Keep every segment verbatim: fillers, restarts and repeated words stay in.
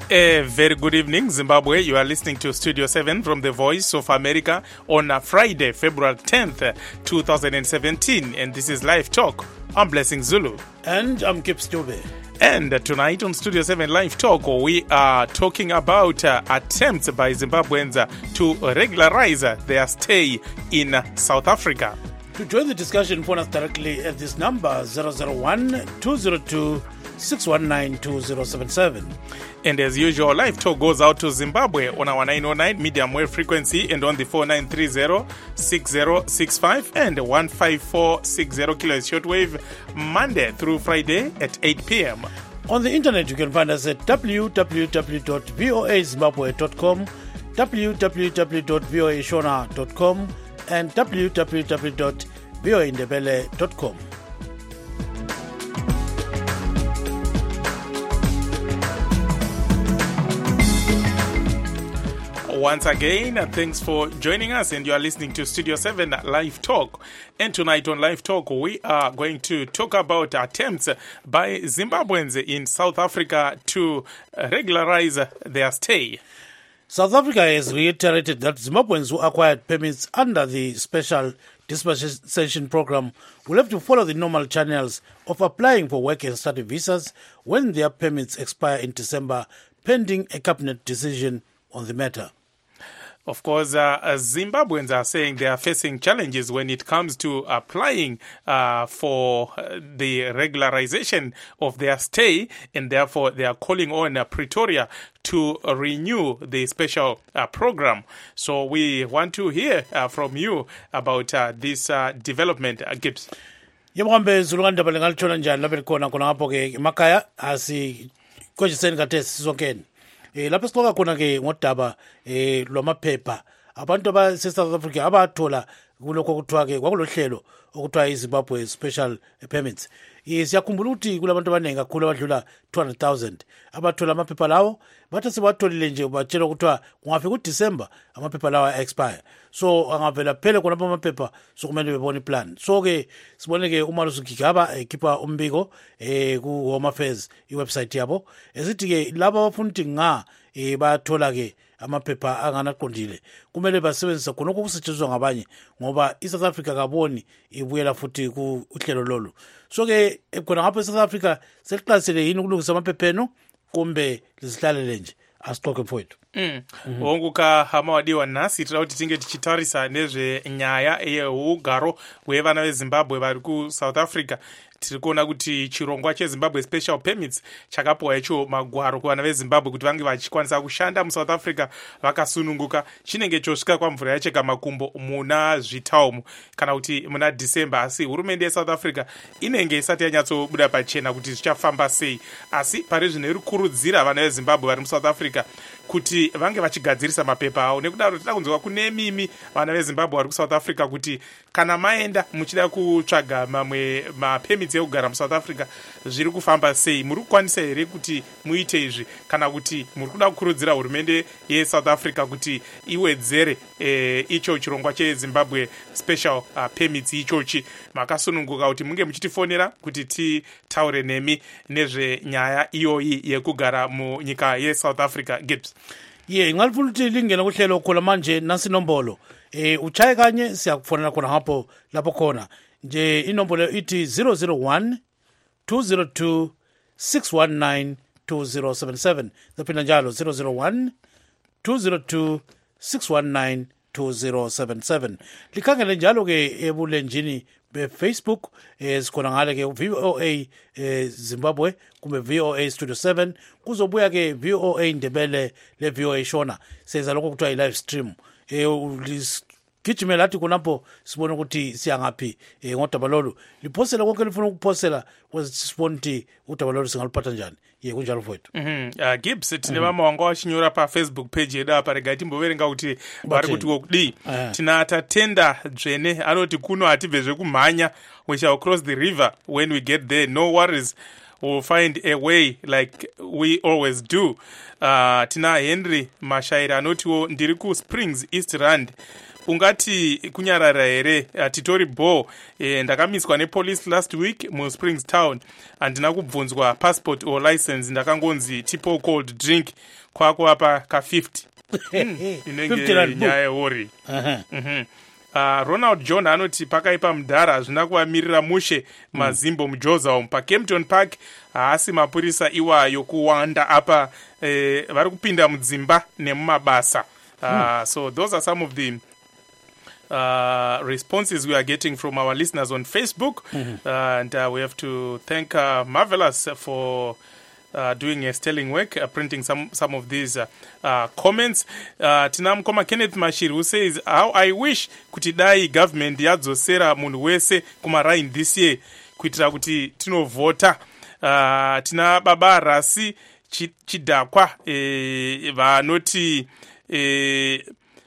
A very good evening, Zimbabwe. You are listening to Studio seven from the Voice of America on a Friday, February tenth, twenty seventeen. And this is Live Talk. I'm Blessing Zulu. And I'm Kip Stube. And tonight on Studio seven Live Talk, we are talking about uh, attempts by Zimbabweans uh, to regularize uh, their stay in uh, South Africa. To join the discussion, phone us directly at this number zero zero one, two zero two, six one nine, two zero seven seven. And as usual, Live Talk goes out to Zimbabwe on our nine oh nine medium wave frequency and on the four nine three zero, six zero six five and one five four six zero kilohertz shortwave, Monday through Friday at eight p.m. On the internet, you can find us at w w w dot voa zimbabwe dot com, w w w dot voa shona dot com, and w w w dot voa indebele dot com. Once again, thanks for joining us, and you are listening to Studio seven Live Talk. And tonight on Live Talk, we are going to talk about attempts by Zimbabweans in South Africa to regularize their stay. South Africa has reiterated that Zimbabweans who acquired permits under the Special Dispensation Program will have to follow the normal channels of applying for work and study visas when their permits expire in December, pending a cabinet decision on the matter. Of course, uh, Zimbabweans are saying they are facing challenges when it comes to applying uh, for the regularization of their stay, and therefore they are calling on uh, Pretoria to uh, renew the special uh, program. So we want to hear uh, from you about uh, this uh, development, uh, Gibbs. Yemhambe zulukanda balengalithola njani lapho khona khona ngapho ke emakhaya asi kwejiseni kathesi sizonkeni. Eh lapho sixoxa khona ke ngodaba eh lwamaphepha abantu abase South Africa abathola kulokho kuthiwa ke kwakulohlelo okuthiwa iZimbabwe Special Permits. Siyakhumbula ukuthi kulabantu abaningi kakhulu abadlula two hundred thousand abathola amaphepha lawo bathi sebatholile nje batshela ukuthiwa kungafika uDecember amaphepha lawo expire. So angavela phele khona amaphepha sokumele bebone plan. So ke sibone ke uma lusugigaba ekhipha umbiko eh ku Home Affairs iwebsite yabo esithi ke laba abafuna ukuthi nga eh bathola ke amaphepha anganaqondile kumele basebenzise khona okusetshenziswa ngabanye ngoba iSouth Africa kaboni ibuyela futhi ku uhlelo lolu. So ke khona ngapha eSouth Africa seliqalisele yini ukulungisa amaphepheno kumbe lizihlalele nje asixoxe mfowethu. Mm. Mm-hmm. Onguka hamawadiwa nasi tira kuti tinge tichitarisa nezve nyaya yeugaro hwevana veZimbabwe vari ku South Africa. Tiri kuona kuti chirongwa cheZimbabwe Special Permits chakapuwa icho magwaro kuvana veZimbabwe kuti vange vachikwanisa kushanda muSouth Africa vakasununguka chinenge chosvika kwamvura yacheka makumbo muna zvitaumu kana kuti muna December. Asi hurumende yeSouth Africa inenge isati yanyatsobuda pachena kuti zvichafamba sei, asi pari zvino iri kukurudzira vana veZimbabwe vari muSouth Africa kuti vange vachigadzirisa mapepa avo. Nekudaro tida kunzwa kune mimi vana veZimbabwe vari kuSouth Africa kuti kana maenda muchida kutsvaga mamwe mapemits ekugara muSouth Africa zviri kufamba sei, muri kukwanisa here kuti muite izvi kana kuti muri kuda kukurudzira hurumende yeSouth Africa kuti iwedzere e, icho chirongwa cheZimbabwe Special uh, Permits ichochi. Makasununguka kuti munge muchitifonera kuti titaure nemi nezvenyaya iyoyi yekugara munyika yeSouth Africa. Gibbs. Ye ngalifuna ukuthi lingena kuhlelo khona manje nasi nombolo eh uchaye kanye siyakufonela khona hapo lapho khona nje inombolo ithi zero zero one, two zero two, six one nine, two zero seven seven. Zaphinda njalo zero zero one, two zero two, six one nine, two zero seven seven. Likhangele njalo ke ebulenjini be-Facebook eh sikhona ngale ke V O A eh, Zimbabwe kumbe V O A Studio seven, kuzobuya ke V O A Ndebele le V O A Shona senza lokho kuthiwa i-live stream. Eh gijimela lathi khonapho sibone ukuthi siyangaphi eh ngodaba lolu liphosela konke lifuna ukuphosela kwezi sibone ukuthi udaba lolu singaluphatha njani. Ye kunjalo mfowethu. Mhm. Uh, Gibbs tine mama wanga wachinyora pa Facebook page yedu apa rega timboverenga kuti vari kuti kokudi tina tatenda dzvene anoti kuno hatibve zvekumhanya, we shall cross the river when we get there, no worries, we'll find a way like we always do. Uh, tina Henry Mashaira anotiwo ndiri ku Springs East Rand ungati kunyarara here. Uh, titori bo eh, ndakamiswa nepolice last week muSpringstown, handina kubvunzwa passport or license, ndakangonzi tipo cold drink kwako apa ka fifty. Mm, inenge nyaya yehori. Uh-huh. Mm-hmm. Uh, Ronald John anoti pakaipa mudhara hazvina kuvamirira mushe mazimbo mm. mujoza umu paKempton Park haasi mapurisa iwayo kuwanda apa eh, vari kupinda mudzimba nemumabasa. Uh, mm. So those are some of the uh, responses we are getting from our listeners on Facebook. Mm-hmm. uh, and uh, we have to thank uh, Marvelous for Uh, doing a sterling work, uh, printing some some of these uh, uh, comments. Uh, tina mukoma Kenneth Mashiri who says, how I wish kuti dai government yadzosera munhu wese kumaraini this year kuitira kuti tinovhota. Uh, tina baba Rasi Chidakwa eh, vanoti eh,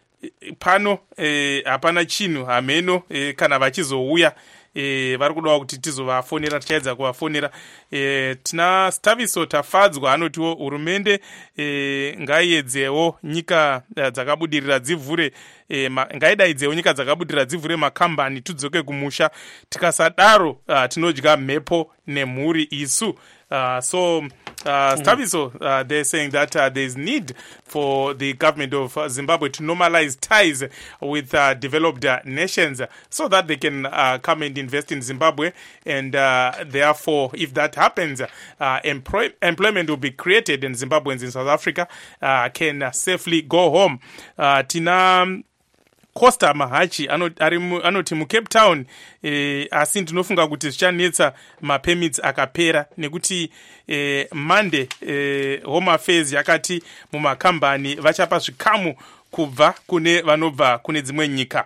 pano hapana eh, chinhu hameno eh, kana vachizouya E, vari kudawo kuti tizovafonera tichaedza kuvafonera. E, tina Staviso Tafadzwa anotiwo hurumende e, ngaiedzewo nyika dzakabudirira dzivhure e, ngaidaidzewo nyika dzakabudirira dzivhure makambani tudzoke kumusha, tikasadaro uh, tinodya mhepo nemhuri isu. Uh, so uh, Staviso, uh, they're saying that uh, there's need for the government of uh, Zimbabwe to normalize ties with uh, developed uh, nations so that they can uh, come and invest in Zimbabwe, and uh, therefore if that happens, uh, employ- employment will be created and Zimbabweans in South Africa uh, can uh, safely go home. uh, tina Costa Mahachi anoti muCape Town eh, asi ndinofunga kuti zvichanetsa mapermits akapera nekuti eh, Monday eh, Home Affairs yakati mumakambani vachapa zvikamu kubva kune vanobva kune dzimwe nyika.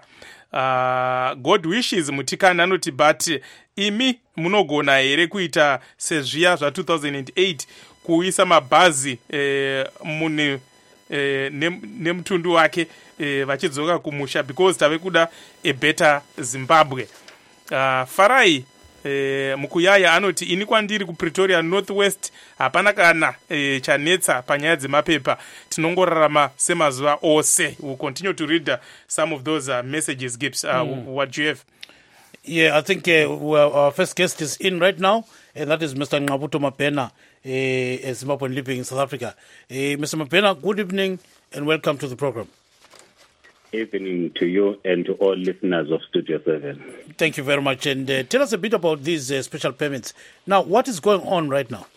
Uh, God Wishes Mutikana anoti but imi munogona here kuita sezviya zva two thousand eight kuisa mabhazi eh, mune eh, nemutundu wake eh, vachidzoka kumusha because tave kuda a better Zimbabwe. Uh, Farai eh, mukuyaya anoti ini kwandiri kuPretoria Northwest hapana kana eh, chanetsa panyaya dzemapepa, tinongorarama semazuva ose. We'll continue to read uh, some of those uh, messages. Gibbs, uh, mm. what do you have? Yeah, I think uh, well, our first guest is in right now, and that is Mister Ngabuto Mapena, a Zimbabwean living in South Africa. Uh, Mister Mapena, good evening and welcome to the program. Evening to you and to all listeners of Studio seven. Thank you very much. And uh, tell us a bit about these uh, special permits. Now, what is going on right now?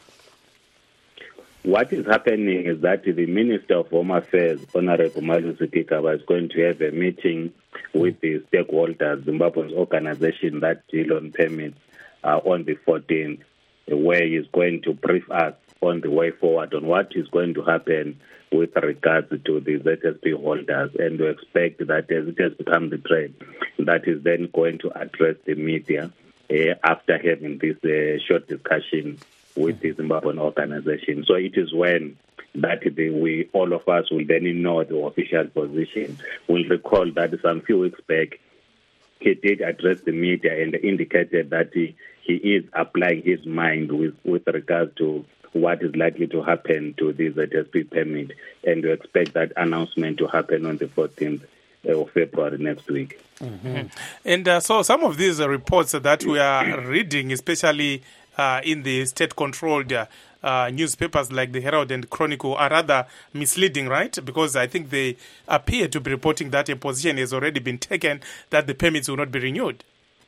What is happening is that the Minister of Home Affairs, Honorable Malusi Gigaba, is going to have a meeting with the stakeholders, Zimbabwe's organization that deal on permits, uh, on the fourteenth, where he is going to brief us on the way forward on what is going to happen with regards to the Z S P holders, and we expect that as it has become the trend, that is then going to address the media uh, after having this uh, short discussion with the Zimbabwean organization. So it is when that the, we, all of us will then know the official position. We'll recall that some few weeks back, he did address the media and indicated that he, he is applying his mind with, with regard to what is likely to happen to the Z S P permit, and we expect that announcement to happen on the fourteenth of February next week. Mm-hmm. And uh, so some of these uh, reports that we are reading, especially uh, in the state-controlled uh, uh, newspapers like the Herald and Chronicle, are rather misleading, right? Because I think they appear to be reporting that a position has already been taken that the permits will not be renewed.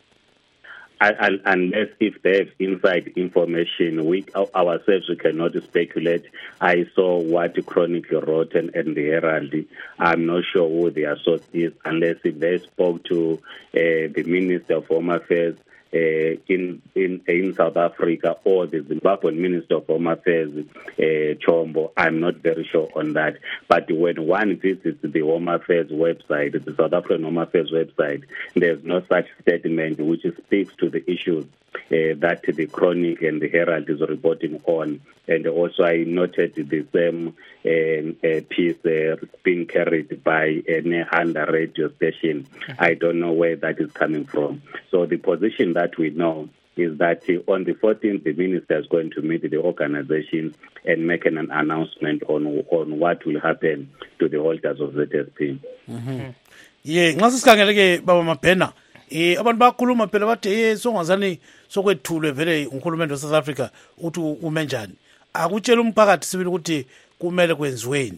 Unless if they have inside information, we ourselves we cannot speculate. I saw what Chronicle wrote and, and the Herald. I'm not sure who their source is, unless if they spoke to uh, the Minister of Home Affairs uh, in, in in South Africa or the Zimbabwean Minister of Home Affairs, uh, Chombo. I'm not very sure on that. But when one visits the Home Affairs website, the South African Home Affairs website, there's no such statement which speaks to the issues uh, that the Chronicle and the Herald is reporting on. And also I noted the same uh, uh, piece uh, being carried by a Nehanda radio station. Mm-hmm. I don't know where that is coming from. So the position that we know is that uh, on the fourteenth, the minister is going to meet the organizations and make an announcement on on what will happen to the holders of Z S P. Mm-hmm. ye nxa sikhangele ke baba Mabhena eh abantu bakhuluma phela bathi eh songazani sokwethulwe vele uNkulumente weSouth Africa uthi ume njani akutshela umphakathi sibili ukuthi kumele kwenziweni.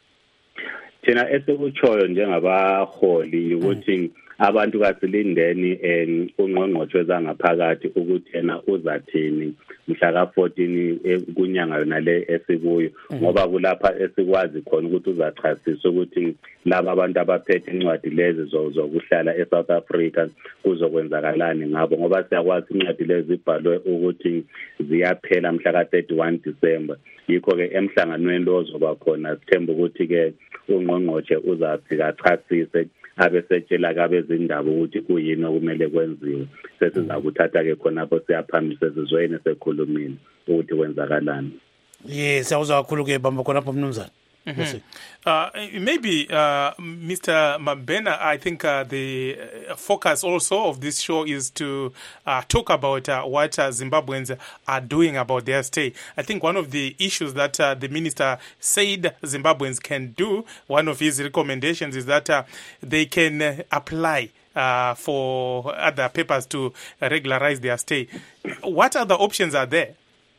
Thina esikutshoyo njengabaholi ukuthi abantu kasilindeni en ungqongqotho wezangaphakathi ukuthi yena uzathini mhla ka fourteen kunyanga yona le esikuyo ngoba kulapha esikwazi khona ukuthi uzachasisa ukuthi laba abantu abaphethe incwadi lezi zokuhlala eSouth Africa kuzokwenzakalani ngabo ngoba siyakwazi incwadi lezi ibhalwe ukuthi ziyaphela mhla ka thirty-one December. Yikho ke emhlanganweni lo zoba khona sithemba ukuthi ke ungqongqothe uzafika achasise abesetshela kabezindaba ukuthi kuyini okumele kwenziwe sesiza kuthatha ke khona lapho siyaphambisa sizweni sekhulumini ukuthi kwenzakalani. Yes, siyawuzwa kakhulu ke bamba khona lapho mnumzana. Mm-hmm. Uh, maybe, uh, Mister Mabhena, I think uh, the focus also of this show is to uh, talk about uh, what uh, Zimbabweans are doing about their stay. I think one of the issues that uh, the minister said Zimbabweans can do, one of his recommendations is that uh, they can uh, apply uh, for other papers to regularize their stay. What other options are there?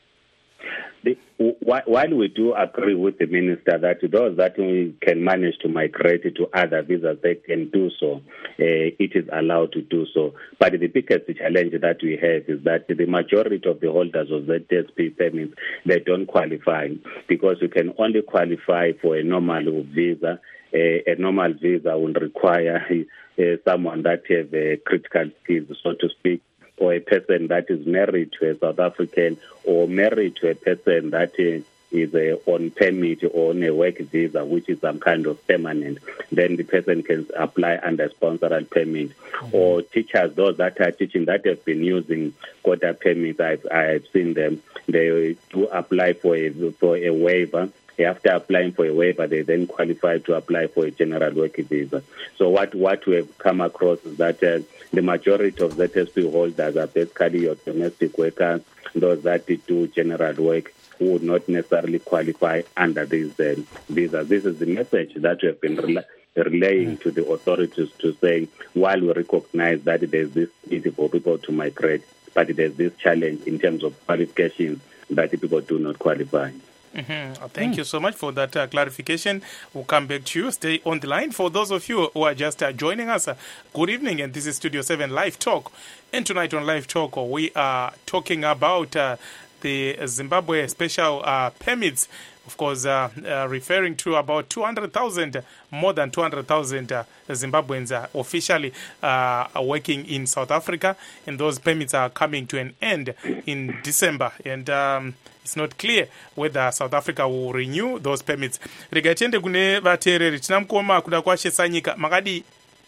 The, while we do agree with the minister that those that we can manage to migrate to other visas, they can do so. Uh, it is allowed to do so. But the biggest challenge that we have is that the majority of the holders of Z S P permits, they don't qualify because you can only qualify for a normal visa. Uh, a normal visa will require uh, someone that has uh, critical skills, so to speak, or a person that is married to a South African or married to a person that is, is a, on permit or on a work visa, which is some kind of permanent, then the person can apply under sponsored permit. Mm-hmm. Or teachers, those that are teaching that have been using quota permits, I've, I've seen them, they do apply for a, for a waiver. After applying for a waiver, they then qualify to apply for a general work visa. So what, what we have come across is that uh, the majority of Z S P holders are basically your domestic workers, those that do general work who would not necessarily qualify under these uh, visas. This is the message that we have been rela- relaying to the authorities to say, while we recognize that there's this need for people to migrate, but there's this challenge in terms of qualifications that the people do not qualify. Mm-hmm. Thank mm. you so much for that uh, clarification. We'll come back to you. Stay on the line. For those of you who are just uh, joining us, uh, good evening, and this is Studio seven Live Talk. And tonight on Live Talk, we are talking about uh, the Zimbabwe special uh, permits, of course, uh, uh, referring to about two hundred thousand, more than two hundred thousand uh, Zimbabweans uh, officially uh, are working in South Africa, and those permits are coming to an end in December. And um, it's not clear whether South Africa will renew those permits. Rega tiende kune vateereri tina mukoma kuda kwashesa nyika makadi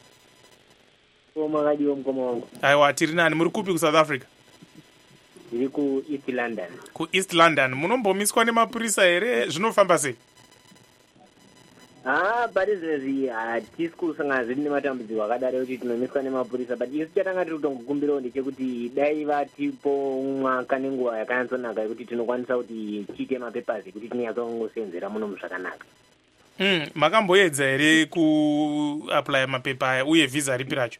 makadi omukoma wangu aiwa tiri nani muri kupi ku South Africa? Ndiri ku East London. Ku East London munombomiswa nemapurisa here zvinofamba sei? Ah, pari zvinezvi hatisi kusangana zviri nematambudziko akadaro kuti tinomiswa nemapurisa, but isu chatanga tiri kutongokumbirawo ndechekuti dai vatipo mwaka nenguva yakanyatsonaka yekuti tinokwanisa kuti tiite mapepers ekuti tinyatsongosenzera muno zvakanaka. Mm, makamboedza here kuapply mapepa aya uye visa ripi racho?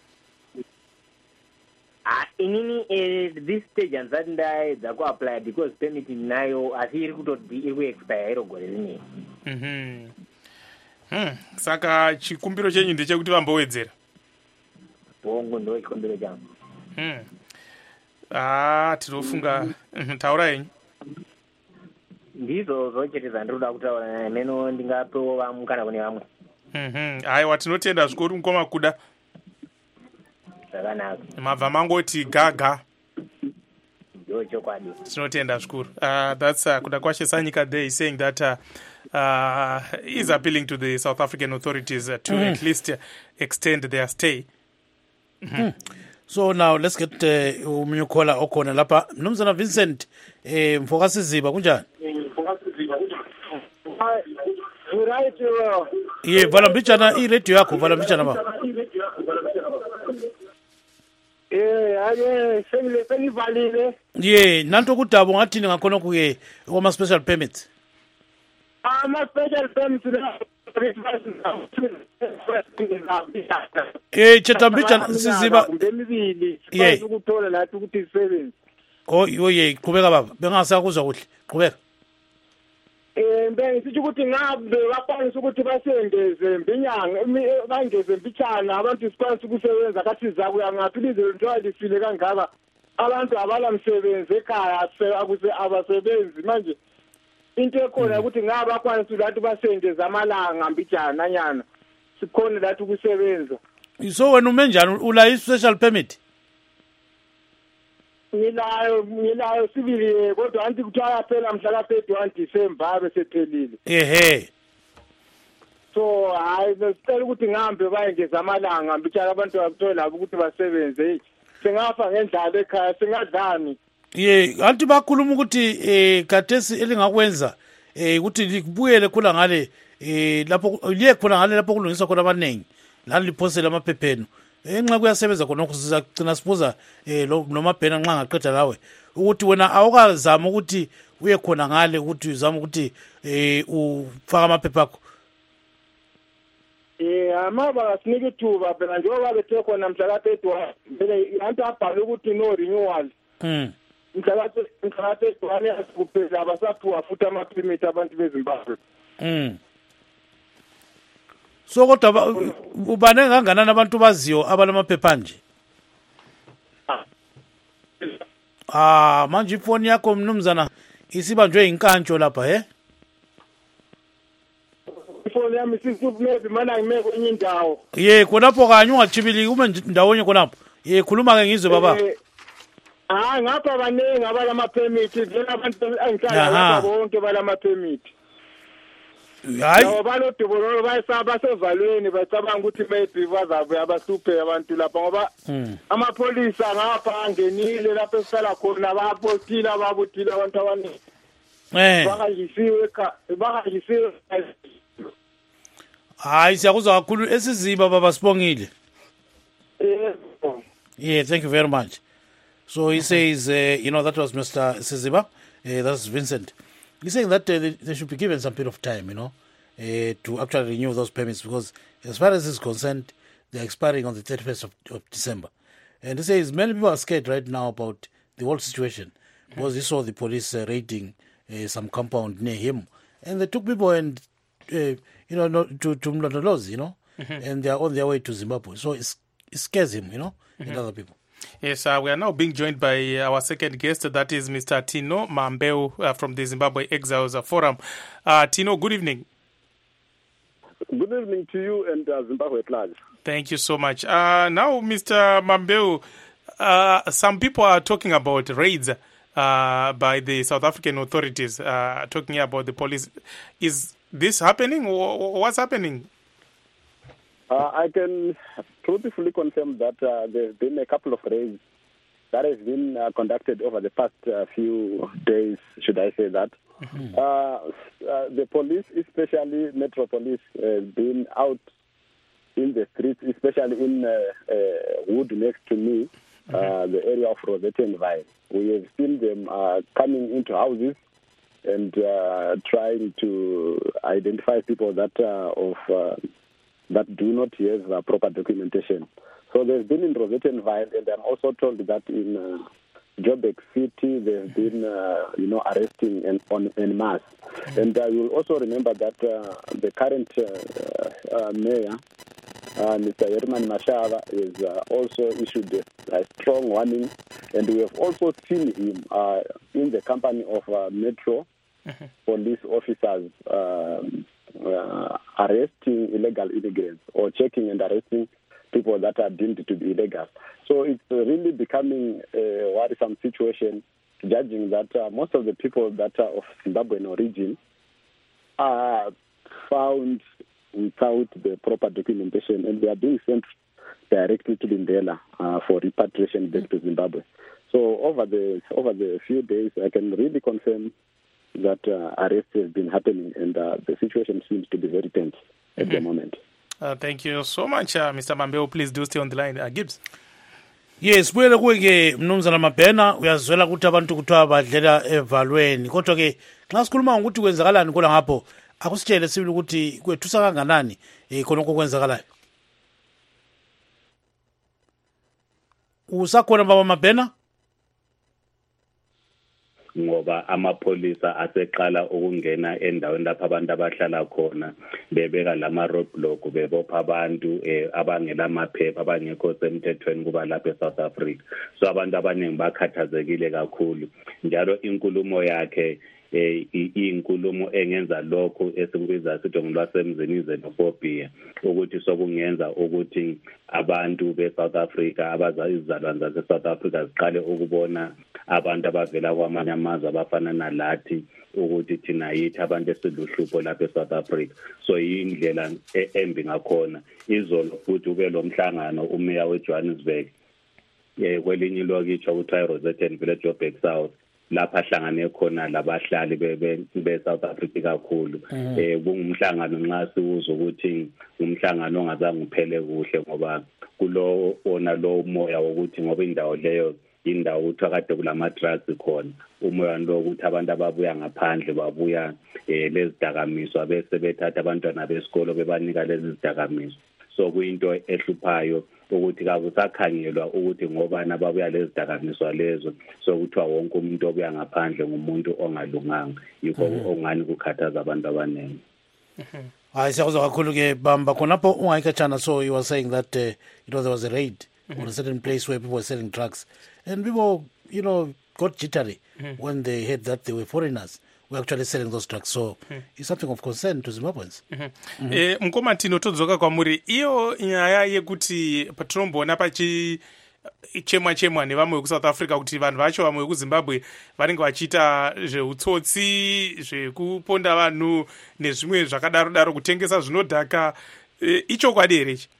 Ah, inini at this stage handisati ndaedza kuapply because permit ndinayo asi iri kutoti iri kuexpire iro gore rinei. Mhm. Hmm. Saka chikumbiro chenyu ndechekuti vambowedzera. Bongo ndo chikumbiro changu. Hmm. Ah, tinofunga mm. taura yenyu. Ndizvo zvochete zvandinoda kutaura meno ndingapewo vamwe kana kune vamwe. Mhm. Aiwa tinotenda zvikuru mukoma kuda. Zvakanaka. Mabva mangoti gaga. Ndo chokwadi. Tinotenda zvikuru. Uh, that's uh, kuda kwashesa nyika there is saying that uh, uh, is appealing to the South African authorities uh, to mm. at least uh, extend their stay. Mm-hmm. Mm. So now let's get umunye caller okhona lapha. Mnumzana Vincent eh mfokasiziba kunjani? Mfokasiziba kunjani? Right. Ye vala mbichana I radio yakho vala mbichana ba. Eh, ake sengile sengivalile. Ye nanto kudabo ngathini ngakhona kuye oma special permits. ama-special permits Eh Chetambicha siziba kumbe emibili Yeah. sikwazi ukuthola lathi ukuthi sisebenze. oh oye qhubeka baba bengasakuzwa kuhle qhubeka Eh bengisithi ukuthi ngabe bakwanisa ukuthi basengeze mbinyanga bangeze mbitshana abantu sikwanisa ukusebenza kathi zakuya ngaphi lize lithiwa lifile kangaka abantu abalamsebenzi ekhaya akuze abasebenzi manje into ekhona ukuthi ngaba bakwanisa lathi basengeze amalanga mbitshana nyana sikhona lathi ukusebenza. so wena ume njani ula i-special permit ngilayo ngilayo sibili kodwa anti kuthiwa yaphela mhla ka thirty-one December besephelile. ehe So hayi besicela ukuthi ngihambe bayengeza amalanga mbitshana abantu bakuthola labo ukuthi basebenze singafa ngendlala ekhaya singadlani. ye anti bakhuluma ukuthi eh katesi elingakwenza eh ukuthi libuyele khona ngale eh lapho liye khona ngale lapho kulungiswa khona abanengi lani liphosela amaphepheni enxa kuyasebenza khona sizagcina sibuza eh nomabhena nxa ngaqeda lawe ukuthi wena awukazama ukuthi uye khona ngale ukuthi uzama ukuthi eh ufaka amaphepha akho. Eh amaba sinike ithuba phela njengoba bethe khona mhla ka thirty-one vele anti abhale ukuthi no renewal. Mm. Mhla ka thirty-one yasikuphela abasaphuwa futhi ama-permit abantu beZimbabwe. Mm. So kodwa ubane kanganani abantu baziyo abalamaphepha nje? Ah manje ifoni yakho mnumzana isibanjwe inkantsho lapha he? Ifoni yami sisufumeze mana ngime kwenye indawo. Ye khonapho kanye ungachibili ume ndawonye khonapho. Ye khuluma ke ngizwe baba. Ah ngapha baningi abalama permit vele abantu angihlala lapha bonke balama permit. Hayi Labo balodubolo bayisaba sevalweni bacabanga ukuthi maybe bazabe abasuphe abantu lapha ngoba amapolisa ngapha angenile lapha esihlala khona bayapostila babutile abantu abaningi. Eh. Bakayisiwe ka bakayisiwe. Hayi siyakuzwa kakhulu esiziba baba Sibongile. Eh. Yeah, thank you very much. So he says, uh, you know, that was Mister Siziba, uh, that's Vincent. He's saying that uh, they, they should be given some period of time, you know, uh, to actually renew those permits because as far as is concerned, they're expiring on the thirty-first of, of December. And he says many people are scared right now about the whole situation because he saw the police uh, raiding uh, some compound near him. And they took people and, uh, you know, no, to, to Mlondolozi, you know, mm-hmm. and they are on their way to Zimbabwe. So it's, it scares him, you know, mm-hmm. and other people. Yes, uh, we are now being joined by our second guest, that is Mister Tino Mambeu uh, from the Zimbabwe Exiles Forum. Uh, Tino, good evening. Good evening to you and uh, Zimbabwe at large. Thank you so much. Uh, now, Mister Mambeu, uh, some people are talking about raids uh, by the South African authorities, uh, talking about the police. Is this happening? What's happening? Uh, I can truthfully confirm that uh, there have been a couple of raids that have been uh, conducted over the past uh, few days, should I say that. Mm-hmm. uh, uh, the police, especially Metro Police, has uh, been out in the streets, especially in uh, uh, Wood next to me, mm-hmm. uh, the area of Rosette and Vine. We have seen them uh, coming into houses and uh, trying to identify people that uh, of... Uh, that do not have uh, proper documentation. So they've been in Rosette and Vine, and I'm also told that in uh, Joburg City they've been, uh, you know, arresting en, on, en masse. Mm-hmm. And uh, you'll also remember that uh, the current uh, uh, mayor, uh, Mister Herman Mashava, has uh, also issued a, a strong warning, and we have also seen him uh, in the company of uh, Metro mm-hmm. police officers um, Uh, arresting illegal immigrants or checking and arresting people that are deemed to be illegal. So it's uh, really becoming a worrisome situation, judging that uh, most of the people that are of Zimbabwean origin are found without the proper documentation, and they are being sent directly to Lindela uh, for repatriation back to Zimbabwe. So over the over the few days, I can really confirm that uh, arrests have been happening, and uh, the situation seems to be very tense at mm-hmm. the moment. Uh, thank you so much, uh, Mister Mambeu. Please do stay on the line. Uh, Gibbs. Yes, buyele kuke mnumzana Mabhena uyazwela ukuthi abantu kuthiwa badlela evalweni kodwa ke nxa sikhuluma ukuthi kwenzakalani kula ngapho akusitshele sibili ukuthi kwethusa kanganani eh khonokho kwenzakalayo. Usakhona baba Mabhena? Ngoba amapholisa aseqala ukungena endaweni lapha abantu abahlala khona bebeka lama roadblock bebopha abantu eh, abangela amaphepha abangekho semthethweni kuba lapha eSouth Africa. So abantu abaningi bakhathazekile kakhulu njalo inkulumo yakhe eh inkulumo engenza lokho esikubiza sithi ngolwasemzini xenophobia ukuthi sokungenza ukuthi abantu beSouth Africa abazizalwane zaseSouth Africa ziqale ukubona abantu abavela kwamanye amazwe abafana nalathi ukuthi thina yithi abantu esiluhlupho lapha eSouth Africa. So indlela embi ngakhona izolo futhi ube lo mhlangano umeya weJohannesburg eh kwelinye ilokitho ukuthiwa Rosetten Village Joburg South lapha ahlangane khona labahlali be South Africa kakhulu. Eh kungumhlangano nxa siwuzo ukuthi umhlangano ongazange uphele kuhle ngoba kulo ona lo moya wokuthi ngoba indawo leyo indawo uthi akade kulama drugs khona umoya lo ukuthi abantu ababuya ngaphandle babuya eh lezidakamiswa bese bethatha abantwana besikolo bebanika lezi zidakamiswa. So kuyinto ehluphayo ukuthi kakusakhangelwa ukuthi ngoba nababuya lezidakamiswa lezo so kuthiwa wonke umuntu obuya ngaphandle ngumuntu ongalunganga yikho ongani kukhathaza abantu abaningi. Hayi siyakuzwa kakhulu ke bamba khonapho ungayikhatshana. So you were saying that uh, you know there was a raid mm-hmm. on a certain place where people were selling drugs and people you know got jittery mm-hmm. when they heard that they were foreigners were actually selling those drugs. So mm-hmm. it's something of concern to Zimbabweans. Mm-hmm. Mm-hmm. Eh mkoma tinotodzoka kwamuri iyo nyaya yekuti patromboona pachi chemwa chemwa nevamwe vekusouth Africa kuti vanhu vacho vamwe vekuzimbabwe vanenge vachiita zveutsotsi zvekuponda vanhu nezvimwe zvakadaro daro kutengesa zvinodhaka e, ichokwadi here ichi?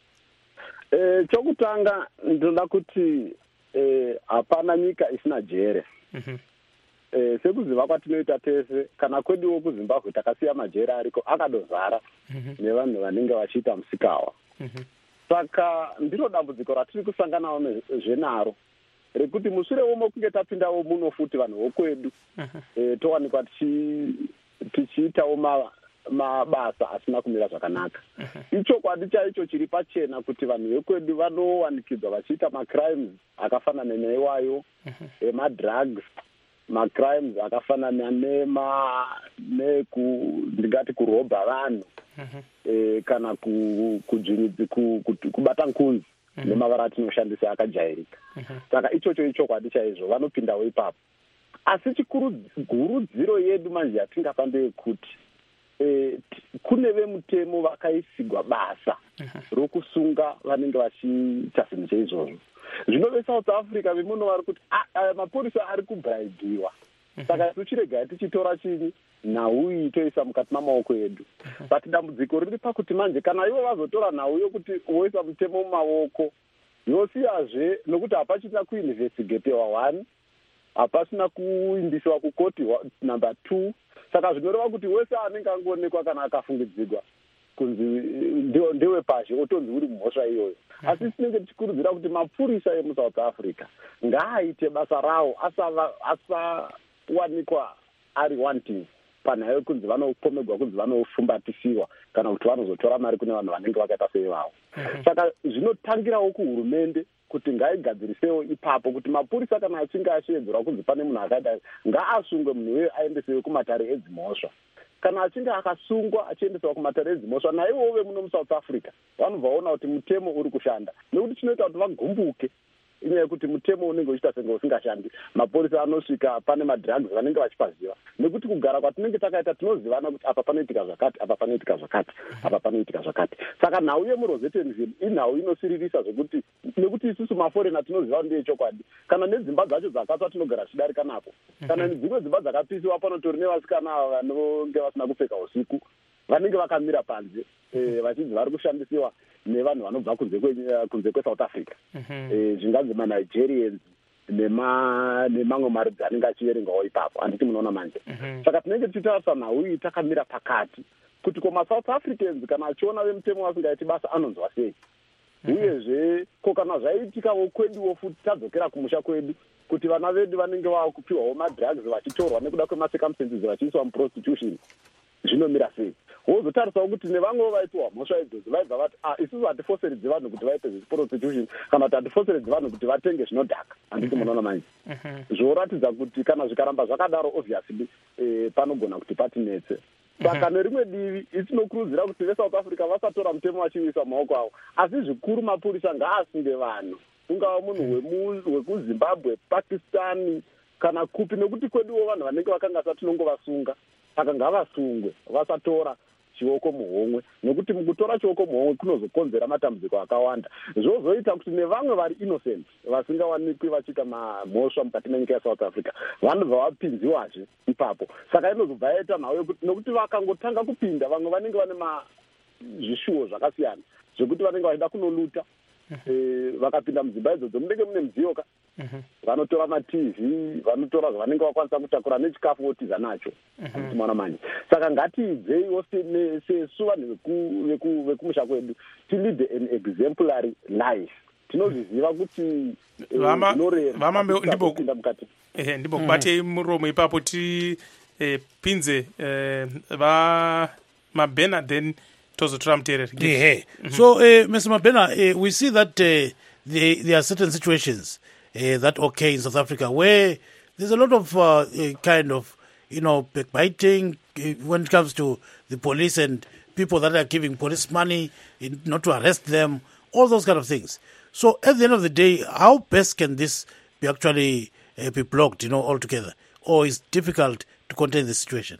Eh chokutanga ndoda kuti eh hapana nyika isina jere. Mhm. Eh sekuziva kwatinoita tese kana kwediwo kuZimbabwe takasiya majera ariko akadozara mm-hmm. nevanhu vanenge vachiita musikawa. Mhm. Saka ndiro dambudziko ratiri kusanganawo zvenaro rekuti mushure womo kunge tapindawo muno futi vanhu vokwedu uh-huh. e, towanikwa tichiitawo mabasa asina kumira zvakanaka. Uh-huh. Ichokwadi chaicho chiri pachena kuti vanhu vekwedu vanowanikidzwa vachiita macrimes akafanana neiwayo uh-huh. emadrugs macrimes akafanana nema neku ndingati kurobha vanhu uh-huh. e, kana kudzvinyidzi ku, ku, ku, kubata nkunzi uh-huh. nemavara atinoshandisa akajairika. Uh-huh. Saka ichocho ichokwadi chaizvo vanopindawo ipapo. Asi chikuru gurudziro yedu manje yatingafambe kuti e, kune vemutemo vakaisigwa basa uh-huh. rokusunga vanenge vachiita zvinhu chaizvozvo. Zvino veSouth Africa vemuno vari kuti mapurisa ari kubraibiwa. Saka tichirega tichitora chini nhau iyi toisa mukati mamaoko edu. But dambudziko riri pakuti manje kana ivo vazotora nhau yokuti voisa mutemo mumaoko yosiyazve nokuti hapachina kuinvestigatewa one hapasina kuimbisiwa kukoti number two. Saka zvinoreva kuti wese anenge angoonekwa kana akafungidzirwa kunzi ndewe pashe otonzi uri mhosva iyoyo. Asi tinenge tichikurudzira kuti mapurisa emuSouth Africa ngaaite basa rawo asawanikwa ari wanting panhau kunzi vanopomegwa kunzi vanofumbatisiwa kana kuti vanozotora mari kune vanhu vanenge vakaita seivavo. Saka zvinotangirawo kuhurumende kuti ngaigadzirisewo ipapo kuti mapurisa kana achinge achiedzera kunzi pane munhu akadai ngaasungwe munhu uye aendesewo kumatare edzimhosva. Kana achinge akasungwa achiendesewa kumatare edzimhosva naivowo vemuno muSouth Africa vanobvaona kuti mutemo uri kushanda nekuti chinoita kuti vagumbuke inyaya yekuti mutemo unenge uchiita senge usingashandi. Mapurisa anosvika pane madrugs vanenge vachipaziva nekuti kugara kwatinenge takaita tinozivana kuti apa panoitika zvakati apa panoitika zvakati apa panoitika zvakati. Saka nhau yemuRosettenville inhau inosiririsa zvekuti nekuti isusu maforena tinoziva kuti ndeyechokwadi kana nedzimba dzacho dzakatsva tinogara tichidarika napo kana nedzimwe dzimba dzakapisiwa panotori nevasikana vanonge vasina kupfeka usiku vanenge vakamira panze e, vachinzi vari kushandisiwa nevanhu vanobva kunze kunze kweSouth Africa zvinganzi maNigerians nemamwe maridzi anenge achiverengawo ipapo handiti munoona manje. Saka tinenge tichitarisa nhau iyi takamira pakati kuti koma South Africans kana achiona vemutemo vasingaiti basa anonzwa sei uyezve ko kana zvaiitikawo kweduwo futi tadzokera kumusha kwedu kuti vana vedu vanenge vakupiwawo madrugs vachitorwa nekuda kwemacircumstances vachiiswa muprostitution zvinomira sei. Wozotarisawo kuti nevamwe vaitwa mhosva idzodzo vaibva vati ah isusu hatifoseredzi vanhu kuti vaite prostitution kana kuti hatifoseredzi vanhu kuti vatenge zvinodhaka. Handiti munoona manje zvoratidza kuti kana zvikaramba zvakadaro obviously panogona kuti patinetse. Saka nerimwe divi itinokurudzira kuti veSouth Africa vasatora mutemo vachiuisa mumaoko avo, asi zvikuru mapurisa ngaasunge vanhu, ungava munhu wekuZimbabwe, Pakistani kana kupi, nekuti kweduwo vanhu vanenge vakanga satinongovasunga. Saka ngavasungwe vasatora chioko muhomwe, nekuti mukutora chioko muhomwe kunozokonzera matambudziko akawanda. Zvozoita kuti nevamwe vari innocent vasingawanikwi vachiita mhosva mukati menyika yaSouth Africa vanobva vapinziwazve ipapo. Saka inozobva yaita nhau yekuti nekuti vakangotanga kupinda vamwe vanenge vane zvishuwo zvakasiyana zvekuti vanenge vachida kunoluta vakapinda mudzimba idzodzo munenge mune mudziyoka vanotora matv, vanotora zvavanenge vakwanisa kutakura nechikafu votiza nacho kuti mwana manje. Saka ngatiidzeiwo sesu vanhu vekumusha kwedu tilide an exemplary life. Tinozviziva kuti ndipopinda mukati ndimbokubatei muromo ipapo tipinze vaMabhena then tozotora muteereri. Yeah. So uh, Mister Mabhena, uh, we see that uh, the, there are certain situations uh, that occur in South Africa where there's a lot of uh, uh, kind of, you know, backbiting uh, when it comes to the police and people that are giving police money in, not to arrest them, all those kind of things. So at the end of the day, how best can this be actually uh, be blocked, you know, altogether? Or is it difficult to contain the situation?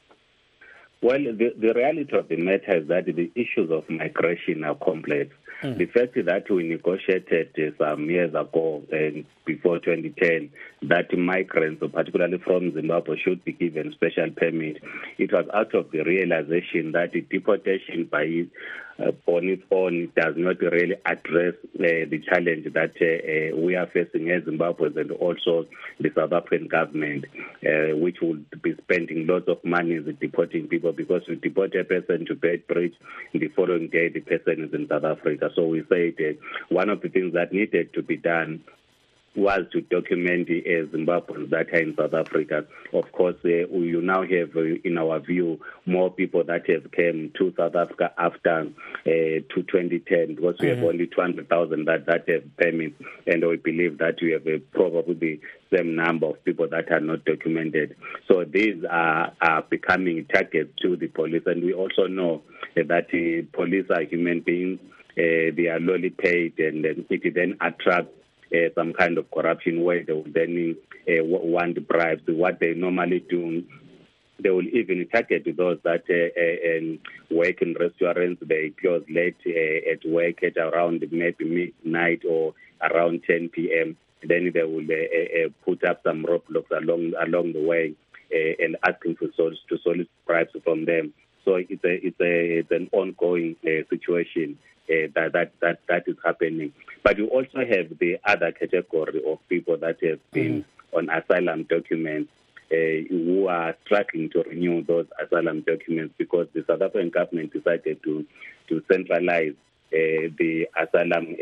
Well, the, the reality of the matter is that the issues of migration are complex. Mm. The fact that we negotiated uh, some years ago, uh, before twenty ten, that migrants, particularly from Zimbabwe, should be given special permit, it was out of the realization that the deportation by uh, on its own does not really address uh, the challenge that uh, uh, we are facing as Zimbabweans, and also the South African government, uh, which would be spending lots of money deporting people, because we deport a person to Beitbridge, the following day the person is in South Africa. So we said uh, one of the things that needed to be done was to document the uh, Zimbabweans that are in South Africa. Of course, uh, we now have, uh, in our view, more people that have come to South Africa after uh, to twenty ten, because we mm-hmm. have only two hundred thousand that, that have permits, and we believe that we have uh, probably the same number of people that are not documented. So these are, are becoming targets to the police, and we also know uh, that uh, police are human beings. Uh, they are lowly paid, and uh, it then attracts Uh, some kind of corruption where they will then uh, want bribes. What they normally do, they will even target those that uh, uh, work in restaurants. They close late uh, at work at around maybe midnight or around ten p.m. Then they will uh, uh, put up some roadblocks along along the way uh, and asking for sol- to solicit bribes from them. So it's a it's a it's an ongoing uh, situation. Uh, that, that that that is happening. But you also have the other category of people that have been mm. on asylum documents uh, who are struggling to renew those asylum documents because the South African government decided to to centralize uh, the asylum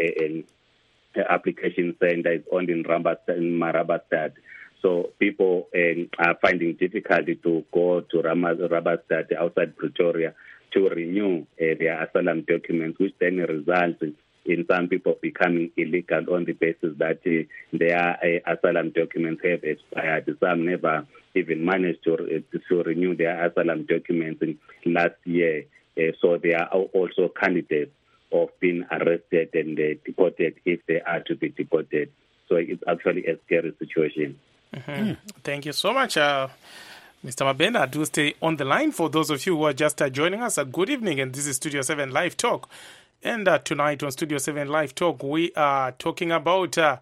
uh, application centers only in Marabastad. So people uh, are finding difficulty to go to Marabastad outside Pretoria to renew uh, their asylum documents, which then results in some people becoming illegal on the basis that uh, their uh, asylum documents have expired. Some never even managed to, uh, to renew their asylum documents in last year. Uh, so they are also candidates of being arrested and uh, deported if they are to be deported. So it's actually a scary situation. Mm-hmm. Thank you so much. Uh... Mister Mabhena, do stay on the line. For those of you who are just uh, joining us, uh, good evening, and this is Studio seven Live Talk. And uh, tonight on Studio seven Live Talk, we are talking about uh,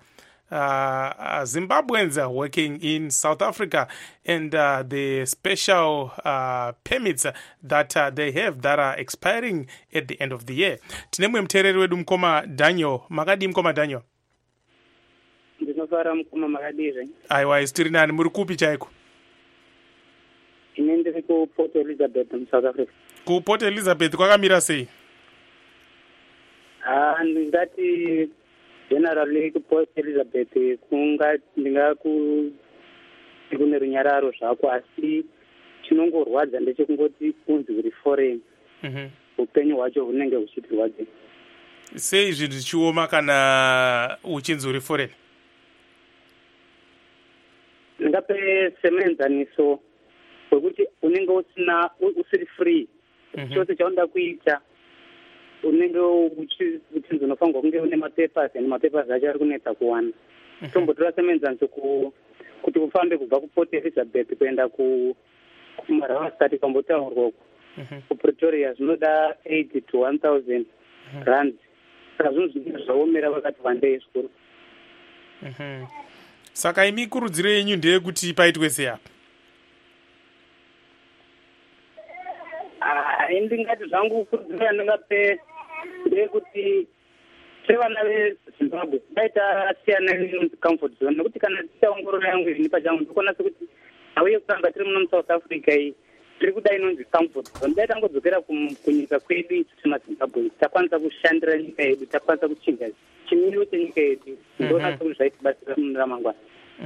uh, Zimbabweans uh, working in South Africa and uh, the special uh, permits that uh, they have that are expiring at the end of the year. Tinemwe mtereri wedu mkoma Daniel. Makadi mkoma Daniel? Ndinofara mkoma makadire. Aiwa, istiri nani, muri kupi chaiko? Inendere ku Port Elizabeth in South Africa. Ku Port Elizabeth kwakamira sei? Ah, ndingati generally ku Port Elizabeth kunga ndinga ku kune runyararo zvako asi chinongorwadza ndechekungoti unzi uri foreign upenyu hwacho hunenge huchitirwadza. Sei zvinhu zvichioma kana uchinzi uri foreign? Ndingape semenzaniso wekuti unenge usina usiri free chose chaunoda kuita unenge uchinzi unofanirwa kunge une mapepers and mapepers acho ari kunetsa kuwana. Tombotora semenzaniso kuti ufambe kubva kuport Elizabeth kuenda kuMaramasat kambotaurwa kuPretoria zvinoda eight to one thousand rand. Saka zvinhu zvinenge zvaomera vakati vandei zvikuru. Saka imi kurudziro yenyu ndeyekuti paitwe sei apa? Ndingati zvangu kurudziro yandingape ndeyekuti sevana veZimbabwe daita siyana inonzi comfort zone, nekuti kana tichaongorora yangu ini pachangu ndikuona sekuti auye kutanga tiri muno muSouth Africa iyi tiri kuda inonzi comfort zone. Dai tangodzokera kunyika kwedu itu semaZimbabwe takwanisa kushandira nyika yedu, takwanisa kuchinja chimiro chenyika yedu, ndoona sekuti zvaitibatsira mune ramangwana.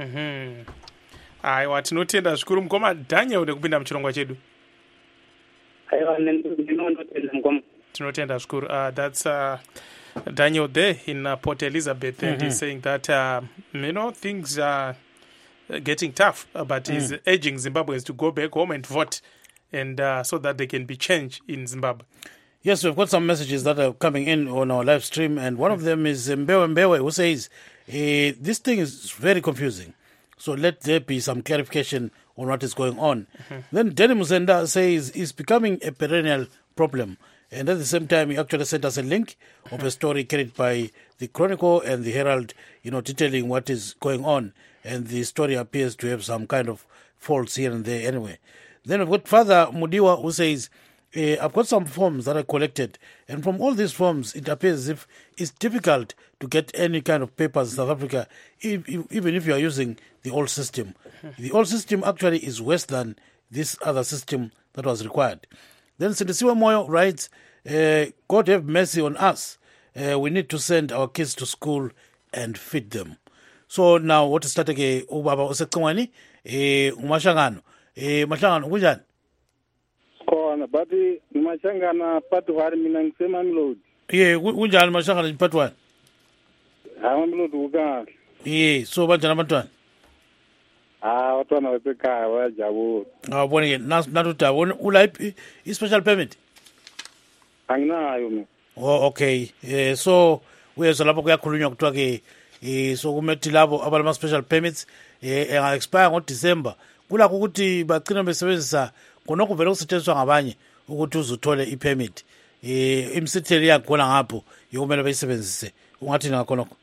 Aiwa, tinotenda zvikuru mukoma Daniel nekupinda muchirongwa chedu. Aiwa, ndinotenda mukoma. Tinotenda zvikuru. Uh, that's uh, Daniel there in uh, Port Elizabeth, mm-hmm. and he's saying that uh, you know things are getting tough, uh, but mm. he's urging Zimbabweans to go back home and vote, and uh, so that they can be changed in Zimbabwe. Yes, we've got some messages that are coming in on our live stream, and one of them is Mbewe Mbewe, who says uh, this thing is very confusing, so let there be some clarification on what is going on. Mm-hmm. Then Danny Musenda says it's becoming a perennial problem. And at the same time, he actually sent us a link of a story carried by the Chronicle and the Herald, you know, detailing what is going on. And the story appears to have some kind of faults here and there anyway. Then we've got Father Mudiwa, who says, eh, I've got some forms that I collected. And from all these forms, it appears as if it's difficult to get any kind of papers in South Africa, if, if, even if you are using the old system. The old system actually is worse than this other system that was required. Then Sidisiwa Moyo writes, uh, God have mercy on us. Uh, we need to send our kids to school and feed them. So now what is starting ke ubaba useqwani eh umashangano eh mashangano kunjani? Khona bathi umashangana patwari mina ngisema Mlodi. Yeah, kunjani mashangana patwari? Hawa Mlodi ukahle. Yeah, so banjani abantwana? Ah, abantwana besekhaya bayajabula. Awubona ke natuta ula i special permit? Anginayo mina. Oh, okay. Eh so uyezwa lapho kuyakhulunywa kuthiwa ke eh so kumethi labo abalama special permits eh enga expire ngo December kulakho ukuthi bagcina besebenzisa konke vele kusetshenziswa ngabanye ukuthi uzuthole i permit eh imsitheli yakhona ngapho yokumele bayisebenzise ungathi ngakhonokho.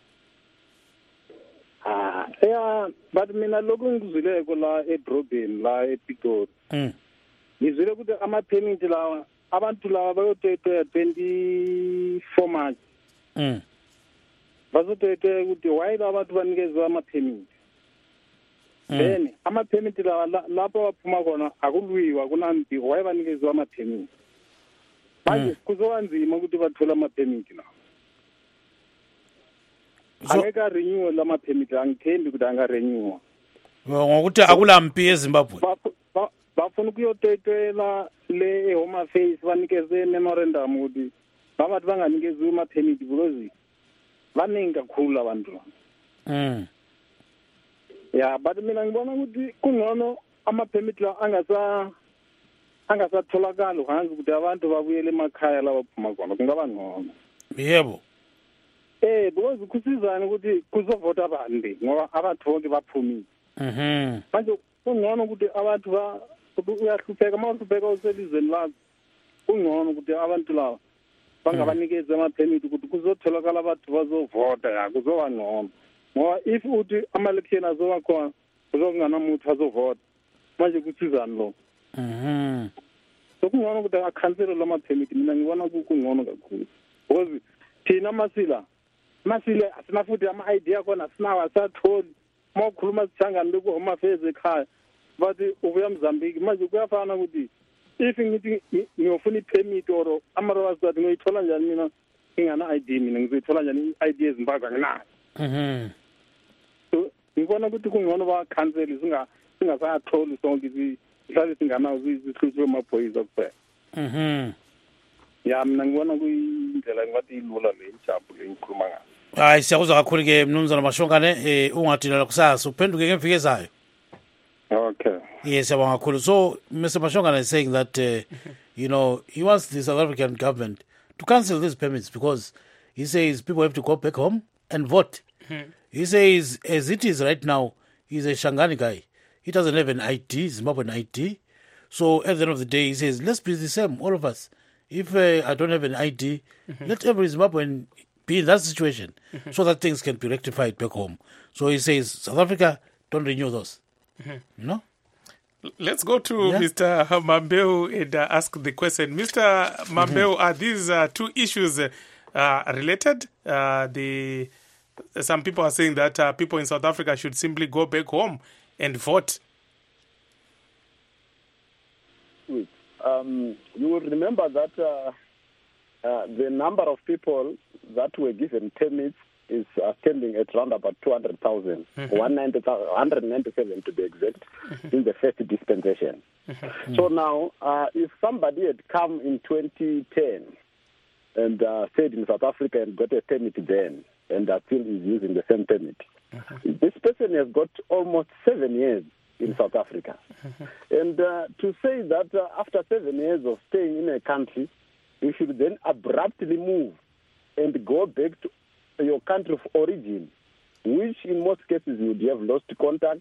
Ah yeah, but mina lokhu ngizwileko la edrobheni la ePitori. Mm. Ngizwile ukuthi ama permit lawa abantu laba bayotethe twenty-four March. Mm. Bazotethe ukuthi why abantu banikezwe ama permit. Then ama permit lawa lapho baphuma khona akulwiwa kunambi why banikezwe ama permit. Manje kuzobanzima ukuthi bathola ama permit lawa. Angeka renew lama permit angithembi ukuthi anga renew. Ngokuthi akulampi eZimbabwe. Bafuna ukuyotetela le Home Affairs banikeze memorandum ukuthi babathi banganikezwe ama permit because baningi kakhulu abantu. Mm. Yeah, but mina ngibona ukuthi kungcono ama permit la angasa angasatholakala hanzi ukuthi abantu babuyele emakhaya la baphuma khona kungaba ngcono. Yebo. Eh, because kusizana ukuthi kuzovota abantu ngoba abantu bonke baphumile. Mhm. Manje kungcono ukuthi abantu ba uyahlupheka mawuhlupheka uselizweni lakho kungcono ukuthi abantu laba bangabanikeza ama permit ukuthi kuzotholakala abantu bazovota ya kuzoba ngcono ngoba if uthi ama election azoba khona kuzokungana umuntu azovota manje kusizana lo. Mhm. So kungcono ukuthi akhansele lama permit mina ngibona kungcono kakhulu because thina masila masile asina futhi ama idea khona sinawo asatholi mawukhuluma sithangani beku Home Affairs ekhaya bathi ubuya Mozambique manje kuyafana ukuthi if ngithi ngiyofuna ipermit or amarowas that ngoyithola njani mina ngingana I D mina ngizoyithola njani I D eZimbabwe nginayo. Mhm. So ngibona ukuthi kungcono ba cancel singa singasatholi sonke sasinganazo izihluzo amaphoyisa kuphela. Mhm. Ya mina ngibona kuyindlela ngathi ilula le ijabule engikhuluma ngayo. Hayi siyakuzwa kakhulu ke mnumzana Mashongane eh ungadinela kusasa uphenduke ngemvike ezayo. Okay. Yes, siyabonga kakhulu. So Mister Mashongane is saying that uh, you know he wants the South African government to cancel these permits because he says people have to go back home and vote. Mm-hmm. He says as it is right now, he's a Shangani guy. He doesn't have an I D, Zimbabwean I D. So at the end of the day, he says, let's be the same, all of us. If uh, I don't have an I D, mm-hmm. let every Zimbabwean be in that situation mm-hmm. so that things can be rectified back home. So he says, South Africa, don't renew those. Mm-hmm. You know? Let's go to yeah. Mister Mambeu and uh, ask the question. Mister Mambeu, mm-hmm. are these uh, two issues uh, related? Uh, the Some people are saying that uh, people in South Africa should simply go back home and vote. Um, you will remember that uh, uh, the number of people that were given permits is uh, standing at around about two hundred thousand, mm-hmm. one hundred ninety-seven to be exact, mm-hmm. in the first dispensation. Mm-hmm. So now, uh, if somebody had come in twenty ten and uh, stayed in South Africa and got a permit then, and uh, still is using the same permit, mm-hmm. this person has got almost seven years in South Africa. Mm-hmm. And uh, to say that uh, after seven years of staying in a country, you should then abruptly move and go back to your country of origin, which in most cases you would have lost contact,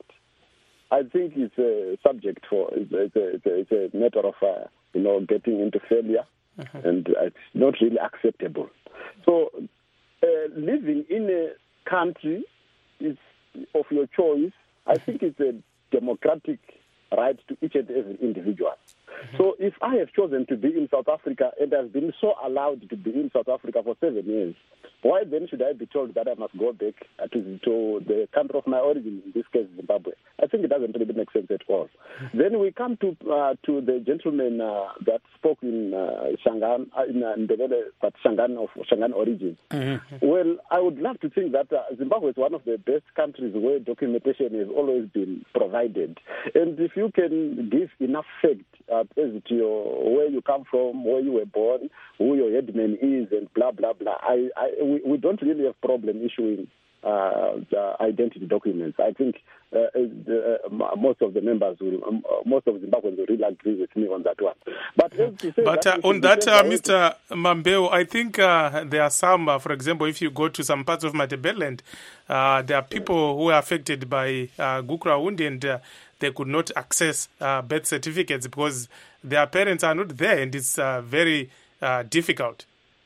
I think it's a subject for, it's a, it's a, it's a matter of, uh, you know, getting into failure, mm-hmm. and it's not really acceptable. So uh, living in a country is of your choice. I think it's a democratic right to each and every individual. Mm-hmm. So if I have chosen to be in South Africa and have been so allowed to be in South Africa for seven years, why then should I be told that I must go back to, to the country of my origin, in this case Zimbabwe? I think it doesn't really make sense at all. Mm-hmm. Then we come to uh, to the gentleman uh, that spoke in uh, Shangan, uh, in uh, Ndebele, but Shangan of Shangan origin. Mm-hmm. Well, I would love to think that uh, Zimbabwe is one of the best countries where documentation has always been provided. And if you can give enough fact uh, as to your, where you come from, where you were born, who your headman is, and blah, blah, blah, I, I, we, we don't really have problem issuing uh, the identity documents. I think uh, uh, most of the members, will, um, most of Zimbabweans will really agree with me on that one. But, to say but that uh, on that, uh, Mister Mambeu, I think uh, there are some, uh, for example, if you go to some parts of Matabeleland, uh, there are people who are affected by uh, Gukurahundi, and uh, they could not access uh, birth certificates because their parents are not there, and it's uh, very uh, difficult.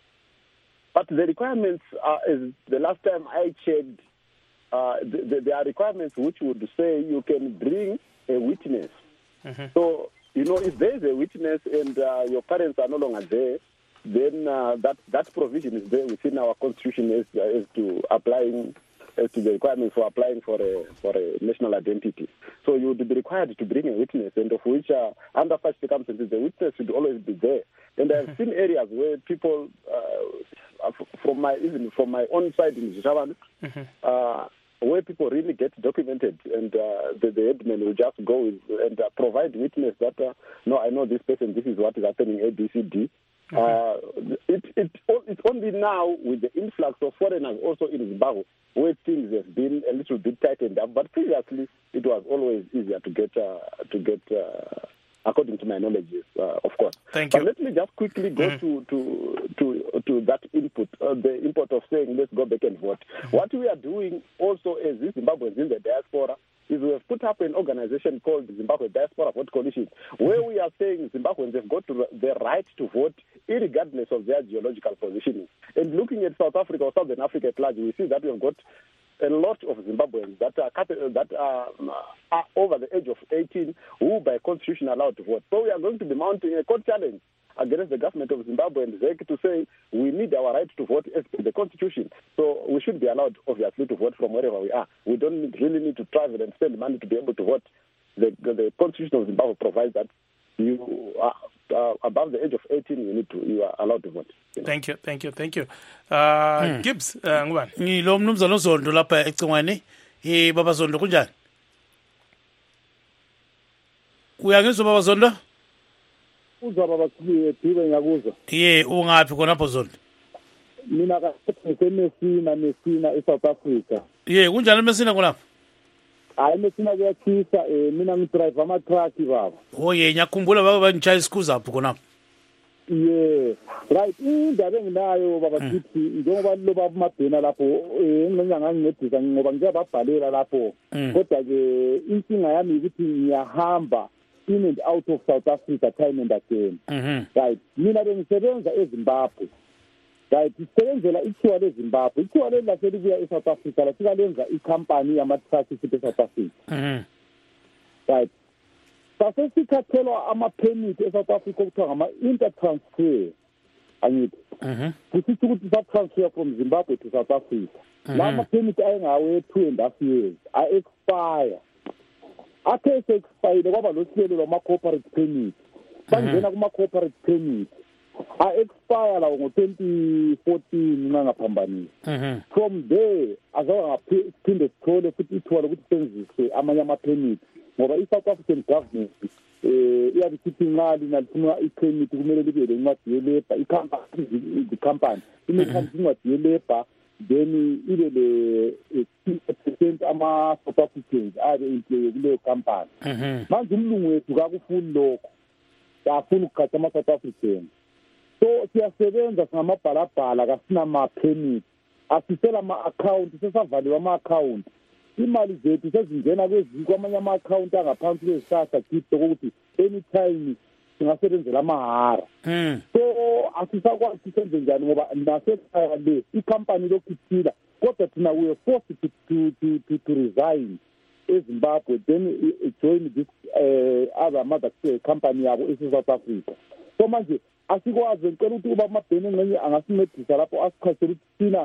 But the requirements are, as the last time I checked, uh, the, the, there are requirements which would say you can bring a witness. Mm-hmm. So, you know, if there is a witness and uh, your parents are no longer there, then uh, that, that provision is there within our constitution as, uh, as to applying as to the requirement for applying for a for a national identity. So you would be required to bring a witness, and of which uh, under such circumstances the witness should always be there. And I've seen areas where people, uh, from my even from my own side in Zimbabwe, mm-hmm. uh, where people really get documented, and uh, the, the headman will just go with, and uh, provide witness that uh, no, I know this person, this is what is happening, A, B, C, D. Mm-hmm. Uh, it, it, it's only now with the influx of foreigners also in Zimbabwe where things have been a little bit tightened up. But previously, it was always easier to get, uh, to get uh, according to my knowledge, uh, of course. Thank but you. Let me just quickly go mm-hmm. to, to, to, to that input, uh, the input of saying let's go back and vote. Mm-hmm. What we are doing also as Zimbabweans in the diaspora is we have put up an organization called Zimbabwe Diaspora Vote Coalition, where we are saying Zimbabweans have got to the right to vote regardless of their geological positioning. And looking at South Africa or Southern Africa at large, we see that we have got a lot of Zimbabweans that are that are, are over the age of eighteen who by constitution are allowed to vote. So we are going to be mounting a court challenge against the government of Zimbabwe and Z E C to say we need our right to vote as per the constitution. So we should be allowed, obviously, to vote from wherever we are. We don't need, really need to travel and spend money to be able to vote. The, the constitution of Zimbabwe provides that you are uh, above the age of eighteen, you need to you are allowed to vote. You know? Thank you, thank you, thank you. Uh, hmm. Gibbs, uh, ngubani? Ngilo mnumzana uZondo lapha ecingweni. Eh baba Zondo kunjani? uyangizwa baba Zondo? uzwa baba Siphiwe ngiyakuzwa. Ye ungaphi khonapho Zondo? Mina ka ngisemesina mesina eSouth Africa. Ye kunjani mesina khonapho? Hayi mesina kuyathisa eh mina ngidrive ama truck baba. Oh ye ngiyakhumbula baba banitshaya isikuza apho khonapho. Yeah, right. Indaba enginayo baba Sithi njengoba lo baba Mabhena lapho enginganga ngingedisa ngoba ngiyababhalela lapho. Kodwa ke inkinga yami ukuthi ngiyahamba in and out of South Africa time and again. Right. Mina bengisebenza eZimbabwe. Right, isebenzela ithiwa leZimbabwe. Ithiwa le laselibuya eSouth Africa lafika lenza icompany yama-truck eSouth Africa. Right. Sase sikhathelwa ama-permit eSouth Africa okuthiwa ngama-intertransfer. Angithi. Kusithi ukuthi sa-transfer from Zimbabwe to South Africa. La ama-permit ayengawe two and a half years. A-expire. Athe se-expire kwaba lohlelo lwama-corporate permit. Bangena kuma-corporate permit. A-expire lawo ngo-twenty fourteen nxa ngaphambanisa. From there azangaphinde sithole futhi ithuba lokuthi senziswe amanye ama-permit ngoba i-South African government eh iyabe isithi nxa lina lifuna i-permit kumele libe lencwadi yelabor i-company inekhambi incwadi yelabor then ibe le percent ama-South Africans abe employee kuleyo company. Manje umlungu wethu kakufuni lokho, afuna ukukhatha ama-South Africans. So siyasebenza singamabhalabhala kasina ma-permit, asisela ama-account, sesavaliwe ama-account. Imali zethu sezingena kweziko amanye ama-account angaphansi kwezihlahla kithi ukuthi anytime singasebenzela amahara. So asisakwazi senze njani ngoba nasekhaya le i-company lokhu iphila kodwa thina we are forced to, to, to, to, to resign eZimbabwe then join this uh, other mother company yabo eSouth Africa. So manje asikwazi ngicela ukuthi uba Mabhena ngene angasincedisa lapho asichazele ukuthi thina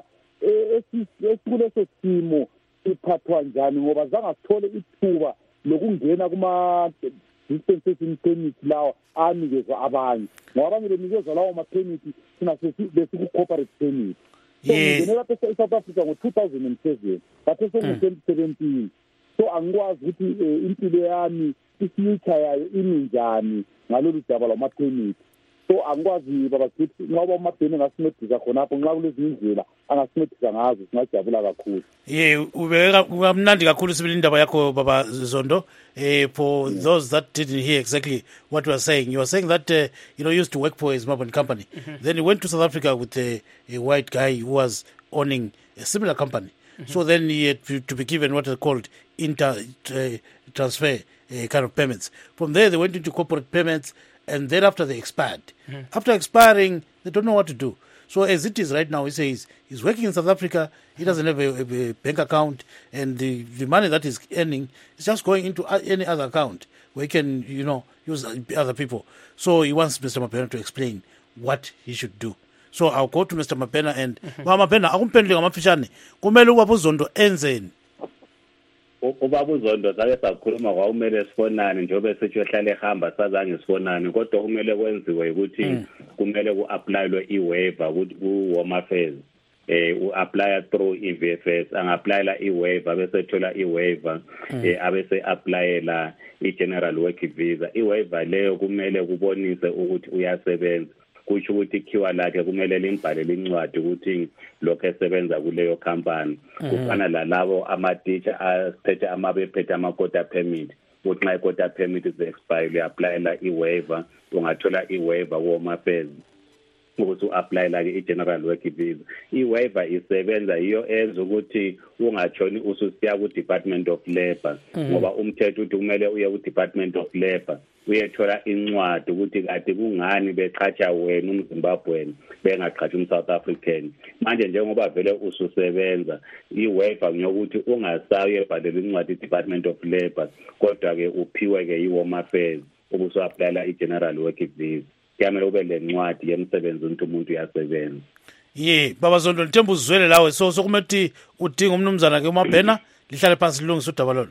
esikuleso simo siphathwa njani ngoba zange sithole ithuba lokungena kuma dispensation permit lawo anikezwa abanye ngoba abanye benikezwa lawo ma permit thina besiku corporate permit. Ngenela pesa eSouth Africa ngo two thousand seven bathe ngo twenty seventeen. So angikwazi ukuthi impilo yami ifuture yayo ininjani ngalolu daba lwama permit. So angikwazi baba Sithi ngoba uMabhena ngasincedisa khonapho nxa kulezi indlela angasincedisa ngazo singajabula kakhulu. Yeah, ubeka kumnandi kakhulu sibili indaba yakho baba Zondo. Eh for yeah. Those that didn't hear exactly what you were saying, you were saying that uh, you know you used to work for a Zimbabwean company. Mm-hmm. Then you went to South Africa with a, a white guy who was owning a similar company. Mm-hmm. So then he had to, to be given what are called inter uh, transfer uh, kind of payments. From there they went into corporate payments. And then after they expired. Mm-hmm. After expiring, they don't know what to do. So as it is right now, he says he's working in South Africa, he doesn't have a, a, a bank account, and the, the money that he's earning is just going into any other account where he can, you know, use other people. So he wants Mister Mabhena to explain what he should do. So I'll go to Mister Mabhena and Mabhena, akumphendule ngamafishane. Kumele ubaba uZondo enzeni? Ubaba uZondo sake sakhuluma kwawumele sifonane njengoba sethi ehamba sazange sifonane kodwa kumele kwenziwe ukuthi kumele ku-applyelwe i-waiver ku-Home Affairs eh u-apply through i-V F S anga-applyela i-waiver bese thola i-waiver eh abese applyela i-general work visa. I-waiver leyo kumele kubonise ukuthi uyasebenza kusho ukuthi ikhiwa lakhe kumele limbhalele incwadi ukuthi lokho esebenza kuleyo company kufana lalabo ama-teacher asiphethe amabephethe ama-quota permit ukuthi nxa i-quota permit is expire uyapplyela i-waiver ungathola i-waiver ku-Home Affairs ukuthi u-applyela-ke i-general work visa. I-waiver isebenza yiyo enza ukuthi ungatshoni ususiya ku-Department of Labour ngoba umthetho uthi kumele uye ku-Department of Labour uyethola incwadi ukuthi kade kungani beqhatsha wena umZimbabwean bengaqhatsha umSouth African. Manje njengoba vele ususebenza i-waiver ngiyokuthi ungasayi ebhalela incwadi i-Department of Labour kodwa-ke uphiwe-ke i-Home Affairs ubusu-applyela i-general work visa. Kuyamele ube le ncwadi yemsebenzi ukuthi umuntu uyasebenza. Ye baba Zondo nithemba uzwele lawe so sokumethi udinga umnumzana ke uMabhena lihlale phansi lilungisa udaba lolo.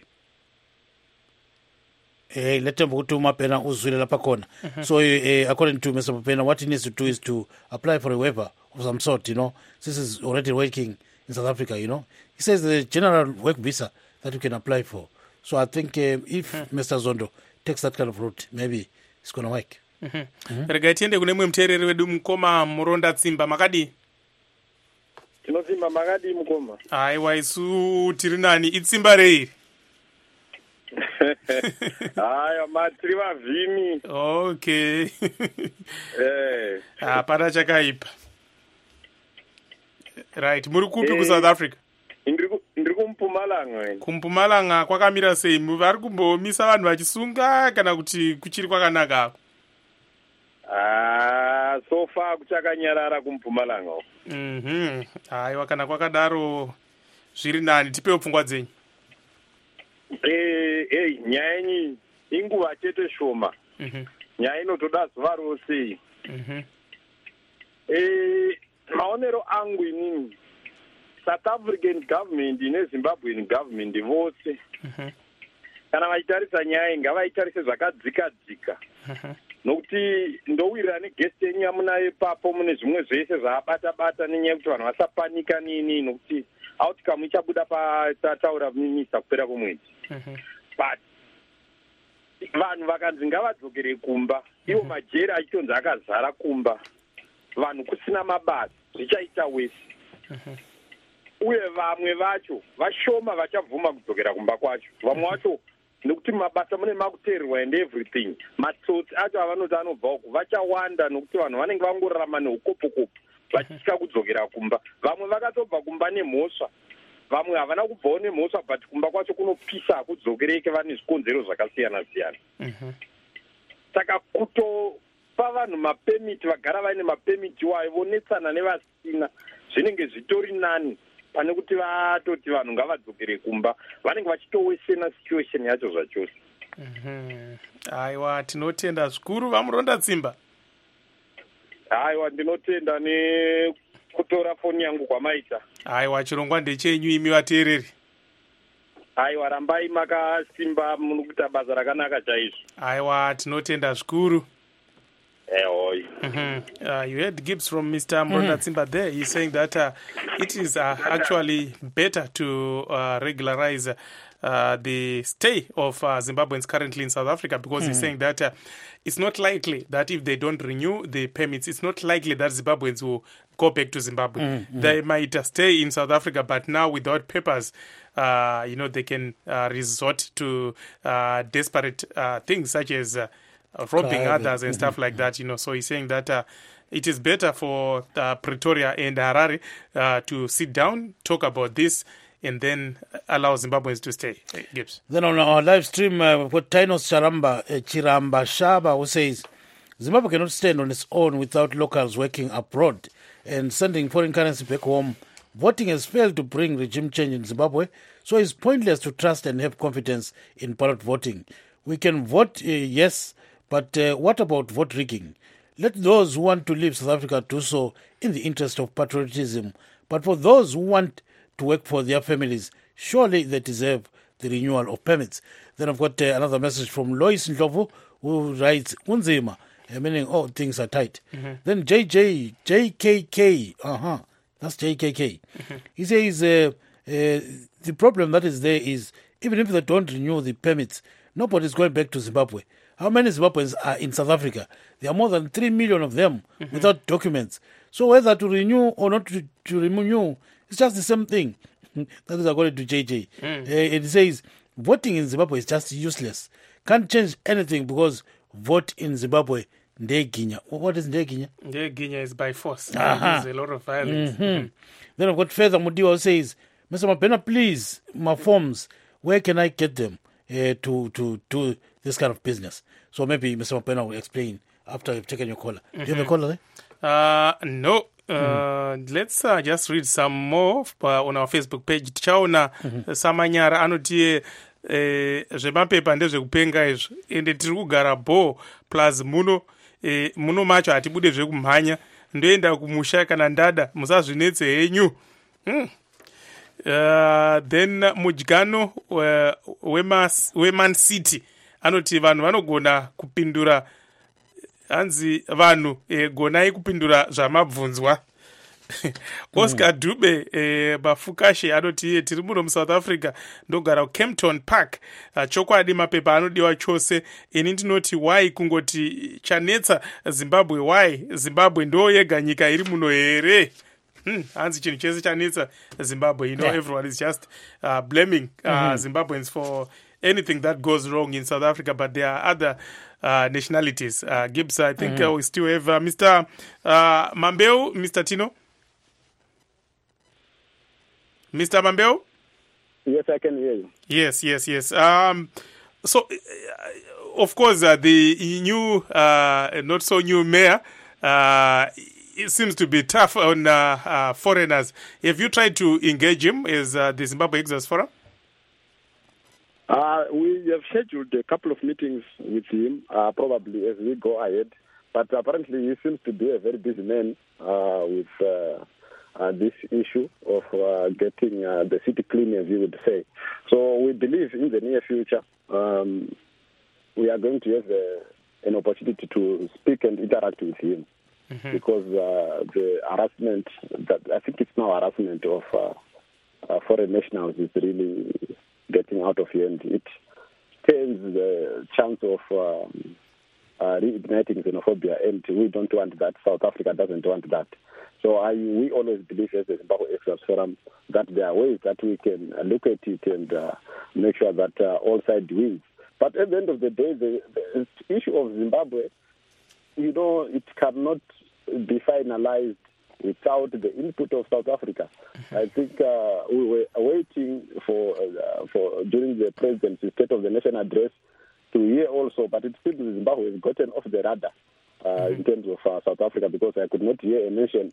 Eh lethemba ukuthi uMabhena uzwile lapha khona. So uh, according to Mister Mabhena, what he needs to do is to apply for a waiver of some sort, you know. This is already working in South Africa, you know. He says the general work visa that you can apply for. So I think uh, if Mister Zondo takes that kind of route, maybe it's going to work. Mm-hmm. Mm-hmm. Regai tiende kune mwe muteereri wedu Mukoma Muronda Tsimba, makadi? Tinotsimba makadi Mukoma. Aiwa, isu tiri nani, itsimba rei? Haya, matiri vavhimi. Okay. Eh. Hapana chakaipa. Right, muri kupi ku South Africa? Ndiri kuMpumalanga. kuMpumalanga kwakamira sei? Vari kumbomisa vanhu vachisunga kana kuti kuchiri kwakanaka? Ah, so far kuchakanyarara kuMpumalanga. Mhm. Aiwa, kana kwakadaro zviri nani, tipewo pfungwa dzenyu. Eh, eh, nyaya yenyu inguva chete shoma. Mhm. Nyaya inotoda zuva rose. Mhm. Eh, maonero angu inini South African government neZimbabwean government vose kana vachitarisa nyaya ngavaitarise zvakadzika dzika, nokuti ndowirira negest yenyu yamunayo ipapo mune zvimwe zvese zvaabata bata nenyaya yekuti vanhu vasapanika nini, nokuti outcome ichabuda patataura minista kupera kwemwedzi. But vanhu vakanzi ngavadzokere kumba, iwo majeri achitonzi akazara kumba, vanhu kusina mabasa zvichaita wese. Uye vamwe vacho vashoma vachabvuma kudzokera kumba kwacho, vamwe vacho nekuti mabasa mune makuteererwa and everything, matsotsi acho avanoti anobva uku vachawanda, nokuti vanhu vanenge vangorarama neukopokopo vachitya kudzokera kumba. Vamwe vakatobva kumba nemhosva, vamwe havana kubvawo nemhosva, but kumba kwacho kunopisa hakudzokereke, vane zvikonzero zvakasiyana siyana. Saka kutopa vanhu mapemiti, vagara vaine mapemiti wayo, vonetsana nevasina, zvinenge zvitori nani pane kuti vatoti vanhu ngavadzokere kumba, vanenge vachitowesena situation yacho zvachose. Aiwa, tinotenda zvikuru vaMuronda Tsimba. Aiwa, ndinotenda nekutora foni yangu kwamaita. Aiwa, chirongwa ndechenyu imi vateereri. Aiwa, rambai makasimba, munokuita basa rakanaka chaizvo. Aiwa, tinotenda zvikuru. Mm-hmm. Uh, you heard Gibbs from Mister Muronda Tsimba there. He's saying that uh, it is uh, actually better to uh, regularize uh, the stay of uh, Zimbabweans currently in South Africa, because mm. he's saying that uh, it's not likely that if they don't renew the permits, it's not likely that Zimbabweans will go back to Zimbabwe. Mm-hmm. They might uh, stay in South Africa, but now without papers, uh, you know, they can uh, resort to uh, desperate uh, things such as uh, robbing Private. others and mm-hmm. stuff like that, you know. So he's saying that uh, it is better for uh, Pretoria and Harare uh, to sit down, talk about this, and then allow Zimbabweans to stay. Gibbs. Then on our live stream, uh, we've got Tainos Charamba, uh, Chiramba Shaba, who says, Zimbabwe cannot stand on its own without locals working abroad and sending foreign currency back home. Voting has failed to bring regime change in Zimbabwe, so it's pointless to trust and have confidence in ballot voting. We can vote uh, yes, but uh, what about vote rigging? Let those who want to leave South Africa do so in the interest of patriotism. But for those who want to work for their families, surely they deserve the renewal of permits. Then I've got uh, another message from Lois Ndlovu, who writes, Unzima, uh, meaning, oh, things are tight. Mm-hmm. Then J J, J K K, uh-huh, that's J K K. Mm-hmm. He says uh, uh, the problem that is there is, even if they don't renew the permits, nobody's going back to Zimbabwe. How many Zimbabweans are in South Africa? There are more than three million of them mm-hmm. without documents. So whether to renew or not to, to renew, it's just the same thing. That is according to J J. Mm. Uh, it says, voting in Zimbabwe is just useless. Can't change anything because vote in Zimbabwe, Ndeginya. What is Ndeginya? Ndeginya is by force. Uh-huh. There's a lot of violence. Mm-hmm. Mm-hmm. Then I've got Feather Mudiwa who says, Mister Mapena, please, my forms, where can I get them uh, to, to, to this kind of business? So maybe Mister Mapena will explain after you've taken your caller. Mm-hmm. Do you have a caller there? Uh, no. Uh, mm. Let's uh, just read some more uh, on our Facebook page. Tichaona mm-hmm. Samanyara anotie eh, zvemapepa ndezvekupenga izvo ende tiri kugara bo plus muno eh, muno macho hatibude zvekumhanya ndoenda kumusha kana ndada musazvinetse henyu. mm. Uh, then mudyano weMan City anoti vanhu vanogona kupindura hanzi vanhu e, gonai kupindura zvamabvunzwa. Oscar Dube eh, bafukashe anoti iye tiri muno muSouth Africa ndogara kuKempton Park uh, chokwadi mapepa anodiwa chose ini ndinoti why kungoti chanetsa Zimbabwe why Zimbabwe ndo yega nyika iri muno here Hmm, hanzi chinhu chese chanetsa Zimbabwe you know yeah. Everyone is just uh, blaming uh, mm-hmm. Zimbabweans for anything that goes wrong in South Africa, but there are other uh, nationalities. Uh, Gibbs, I think mm-hmm. uh, we still have uh, Mister Uh, Mambeu, Mister Tino. Mister Mambeu? Yes, I can hear you. Yes, yes, yes. Um, so, uh, of course, uh, the new, uh, not so new mayor, uh, it seems to be tough on uh, uh, foreigners. Have you tried to engage him as uh, the Zimbabwe Exodus Forum? Uh, we have scheduled a couple of meetings with him, uh, probably as we go ahead. But apparently he seems to be a very busy man uh, with uh, uh, this issue of uh, getting uh, the city clean, as you would say. So we believe in the near future um, we are going to have a, an opportunity to speak and interact with him. Mm-hmm. Because uh, the harassment, that I think it's now harassment of uh, uh, foreign nationals is really getting out of hand. It stands the chance of um, uh, reigniting xenophobia, and we don't want that. South Africa doesn't want that. So I, we always believe as the Zimbabwe Exodus Forum that there are ways that we can uh, look at it and uh, make sure that uh, all sides win. But at the end of the day, the, the issue of Zimbabwe, you know, it cannot be finalized without the input of South Africa. Mm-hmm. I think uh, we were waiting for uh, for during the presidency State of the Nation address to hear also, but it seems Zimbabwe has gotten off the radar uh, mm-hmm. in terms of uh, South Africa, because I could not hear a mention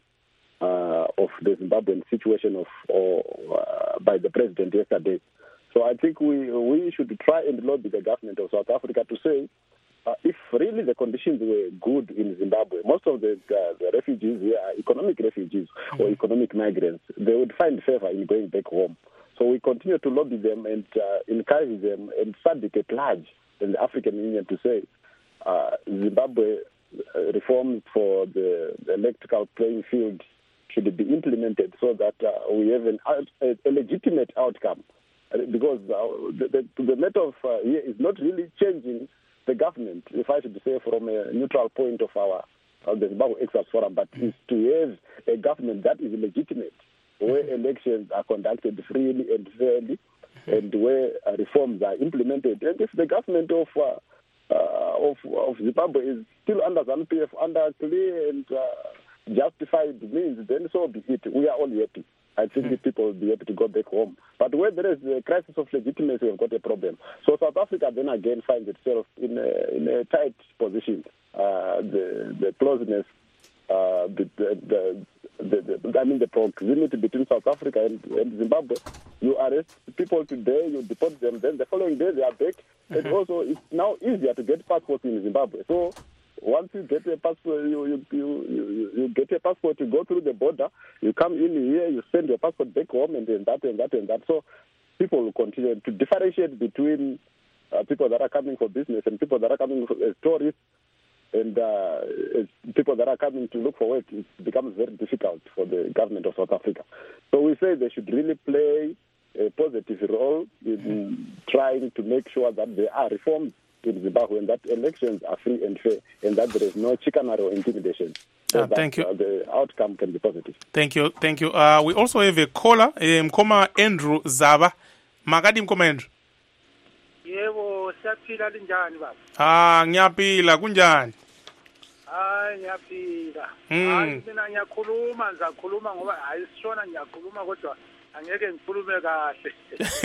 uh, of the Zimbabwean situation of or, uh, by the president yesterday. So I think we we should try and lobby the government of South Africa to say, Uh, if really the conditions were good in Zimbabwe, most of the, uh, the refugees here are economic refugees or economic migrants. They would find favor in going back home. So we continue to lobby them and uh, encourage them and SADC at large in the African Union to say uh, Zimbabwe reforms for the, the electoral playing field should be implemented so that uh, we have an, a, a legitimate outcome. Because uh, the, the, the matter of uh, here is not really changing the government, if I should say, from a neutral point of our of the Zimbabwe Exodus Forum, but is to have a government that is legitimate, where elections are conducted freely and fairly, and where uh, reforms are implemented. And if the government of uh, uh, of, of Zimbabwe is still under ZANU P F, under clear and uh, justified means, then so be it. We are all happy. I think mm-hmm. people will be able to go back home. But where there is a crisis of legitimacy, we've got a problem. So South Africa then again finds itself in a, in a tight position. Uh, the the closeness, uh, the, the, the, the, I mean the proximity between South Africa and, and Zimbabwe. You arrest people today, you deport them, then the following day they are back. Mm-hmm. And also it's now easier to get passports in Zimbabwe. So once you get a passport, you you, you you you get a passport, you go through the border, you come in here, you send your passport back home, and then that and that and that. So people will continue to differentiate between uh, people that are coming for business and people that are coming for, as tourists, and uh, as people that are coming to look for work. It becomes very difficult for the government of South Africa. So we say they should really play a positive role in trying to make sure that there are reforms in Zimbabwe, and that elections are free and fair, and that there is no chicanery or intimidation. So uh, that, thank you. Uh, the outcome can be positive. Thank you, thank you. Uh, we also have a caller, um, Mkoma Andrew Zaba. Magadi Mkoma Andrew. Yebo, siyaphila linjani baba? Ah, ngiyaphila kunjani? Hayi ngiyaphila. Mm. Hayi mina ngiyakhuluma, ngizakhuluma ngoba hayi sishona ngiyakhuluma kodwa angeke ngikhulume kahle.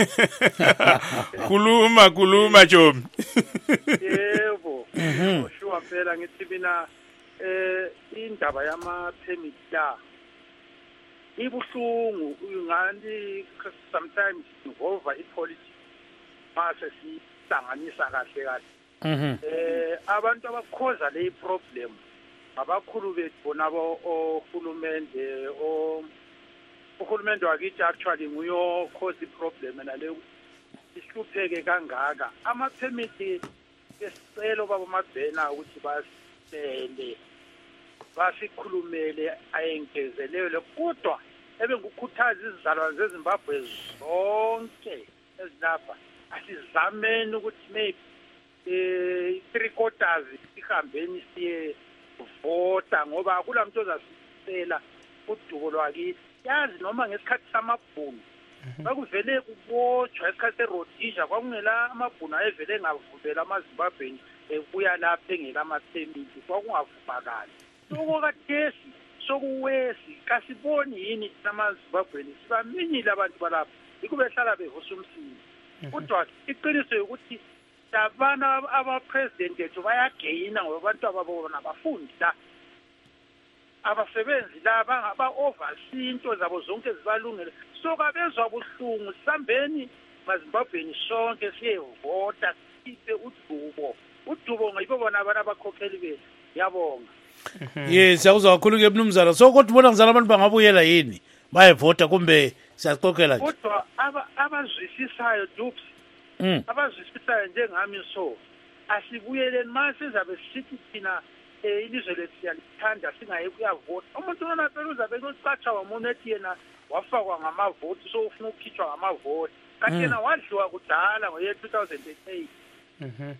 Kuluma kuluma Jomi. Yebo. Sure phela ngithi mina eh indaba yama permit la ibuhlungu ngani sometimes involve ipolitics mase sihlanganisa kahle kahle. Mhm. Eh abantu abakhoza le problem abakhulu bethu bona bo ohulumende o uhulumende wakithi actually nguyo cause problem nale isihlupheke kangaka ama-permit esicelo baba mabhena ukuthi basele basikhulumele ayengezelele kodwa ebengukhuthaza izizalwane zeZimbabwe zonke ezilapha asizameni ukuthi maybe eh three quarters ihambeni siye vota ngoba akulamuntu ozasisela udubo lwakithi yazi noma ngesikhathi samabhunu bakuvele kubotshwa esikhathi seRhodesia kwakungela amabhunu ayevele engavuvela amaZimbabweni ebuya lapha engela amathemiti kwakungavubakali sokukathesi sokuwesi kasiboni yini amaZimbabweni sibaminyile abantu balapha ikube hlala bevusa umsini kodwa iqiniso ukuthi labana abapresident ethu bayageyina ngoba abantu ababona abafundi la abasebenzi la bangaba oversee into zabo zonke zibalungele so kabezwa buhlungu sambeni maZimbabweni sonke siyevota sipe udubo udubo ngayibo bona abantu abakhokheli bethu yabonga. Yes awuzwa kakhulu ke mnumzana so kodwa ubona ngizala abantu bangabuyela yini bayevota kumbe siyaqoqela nje kodwa abazwisisayo dupes abazwisisayo njengami so asibuyeleni mase zabe sithi thina ilizwe lethu siyalithanda singaye kuyavota umuntu ona phela uzabe ucatsha wamuntu ethi yena wafakwa ngamavoti so ufuna ukukhitshwa ngamavoti kanti yena wadliwa kudala ngoye two thousand eight mhm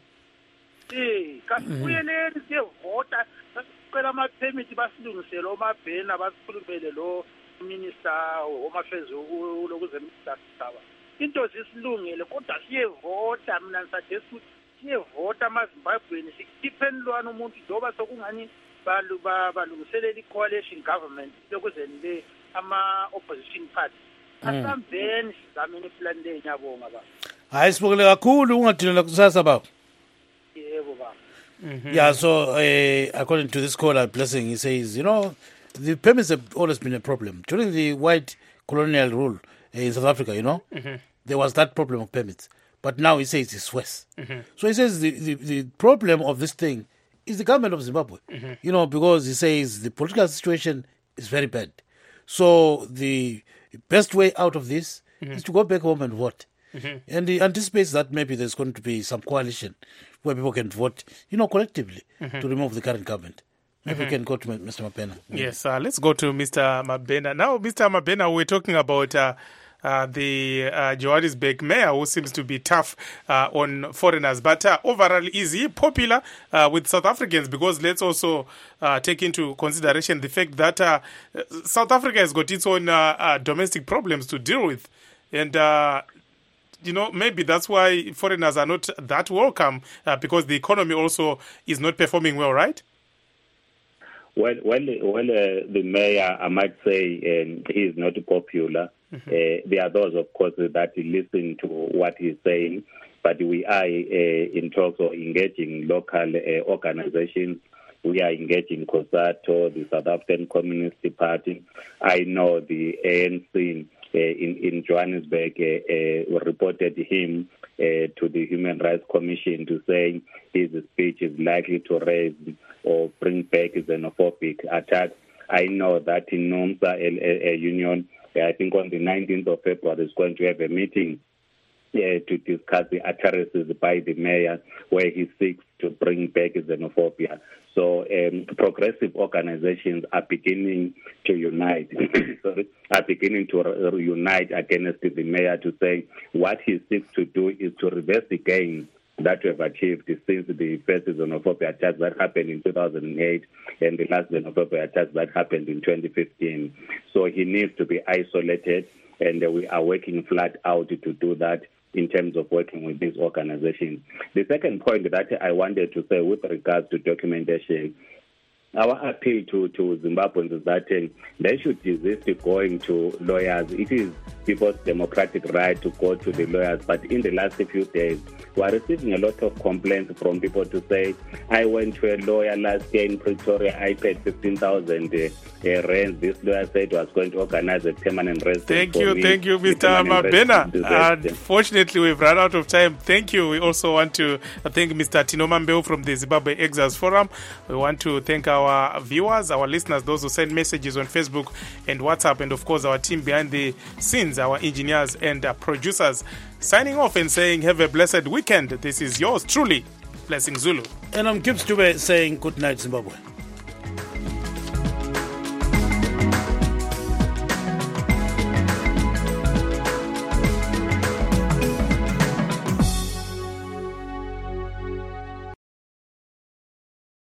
eh kasibuyeleni siyevota sicela ama-permit basilungisele omabhena basikhulumele lo minister womafezi lokuzemidlalo saba into zisilungele kodwa siyevota mina ngisathi siyevota amaZimbabweni sikhiphen lwana umuntu njoba sokungani balu balungiselela i-coalition government lokuzele ama-opposition party asambeni sizameni iplan le nyabonga baba hayi sibukele kakhulu ungadinela kusasa baba yebo baba. Mm-hmm. Yeah, so uh, according to this caller, Blessing, he says, you know, the permits have always been a problem. During the white colonial rule uh, in South Africa, you know, mm-hmm. there was that problem of permits. But now he says it's worse. Mm-hmm. So he says the, the, the problem of this thing is the government of Zimbabwe, mm-hmm. you know, because he says the political situation is very bad. So the best way out of this mm-hmm. is to go back home and vote. Mm-hmm. And he anticipates that maybe there's going to be some coalition where people can vote, you know, collectively mm-hmm. to remove the current government. Maybe mm-hmm. we can go to Mister Mabena. Yes, uh, let's go to Mister Mabena. Now, Mister Mabena, we're talking about uh, uh, the uh, Johannesburg mayor who seems to be tough uh, on foreigners. But uh, overall, is he popular uh, with South Africans? Because let's also uh, take into consideration the fact that uh, South Africa has got its own uh, uh, domestic problems to deal with. And uh, you know, maybe that's why foreigners are not that welcome uh, because the economy also is not performing well, right? Well, well, well uh, the mayor, I might say, um, he is not popular. Mm-hmm. Uh, there are those, of course, that listen to what he's saying, but we are uh, in talks of engaging local uh, organizations. We are engaging COSATU, the South African Communist Party. I know the A N C Uh, in, in Johannesburg uh, uh, reported him uh, to the Human Rights Commission to say his speech is likely to raise or bring back xenophobic attacks. I know that in NUMSA a, a union, uh, I think on the nineteenth of February, is going to have a meeting uh, to discuss the utterances by the mayor where he seeks to bring back xenophobia. So um, progressive organizations are beginning to unite, sorry, are beginning to re- unite against the mayor to say what he seeks to do is to reverse the gains that we have achieved since the first xenophobia attacks that happened in two thousand eight and the last xenophobia attacks that happened in twenty fifteen. So he needs to be isolated, and we are working flat out to do that in terms of working with these organizations. The second point that I wanted to say with regards to documentation, our appeal to, to Zimbabweans is that uh, they should resist going to lawyers. It is people's democratic right to go to the lawyers, but in the last few days, we are receiving a lot of complaints from people to say, I went to a lawyer last year in Pretoria, I paid fifteen thousand uh, uh, rand. This lawyer said was going to organize a permanent residence. Thank for you, me. thank you, Mister Mabena. Unfortunately, we've run out of time. Thank you. We also want to thank Mister Tinoma Mbeu from the Zimbabwe Exiles Forum. We want to thank our viewers, our listeners, those who send messages on Facebook and WhatsApp, and of course our team behind the scenes, our engineers and uh, producers. Signing off and saying have a blessed weekend. This is yours truly, Blessing Zulu. And I'm Gibbs Dube saying good night, Zimbabwe.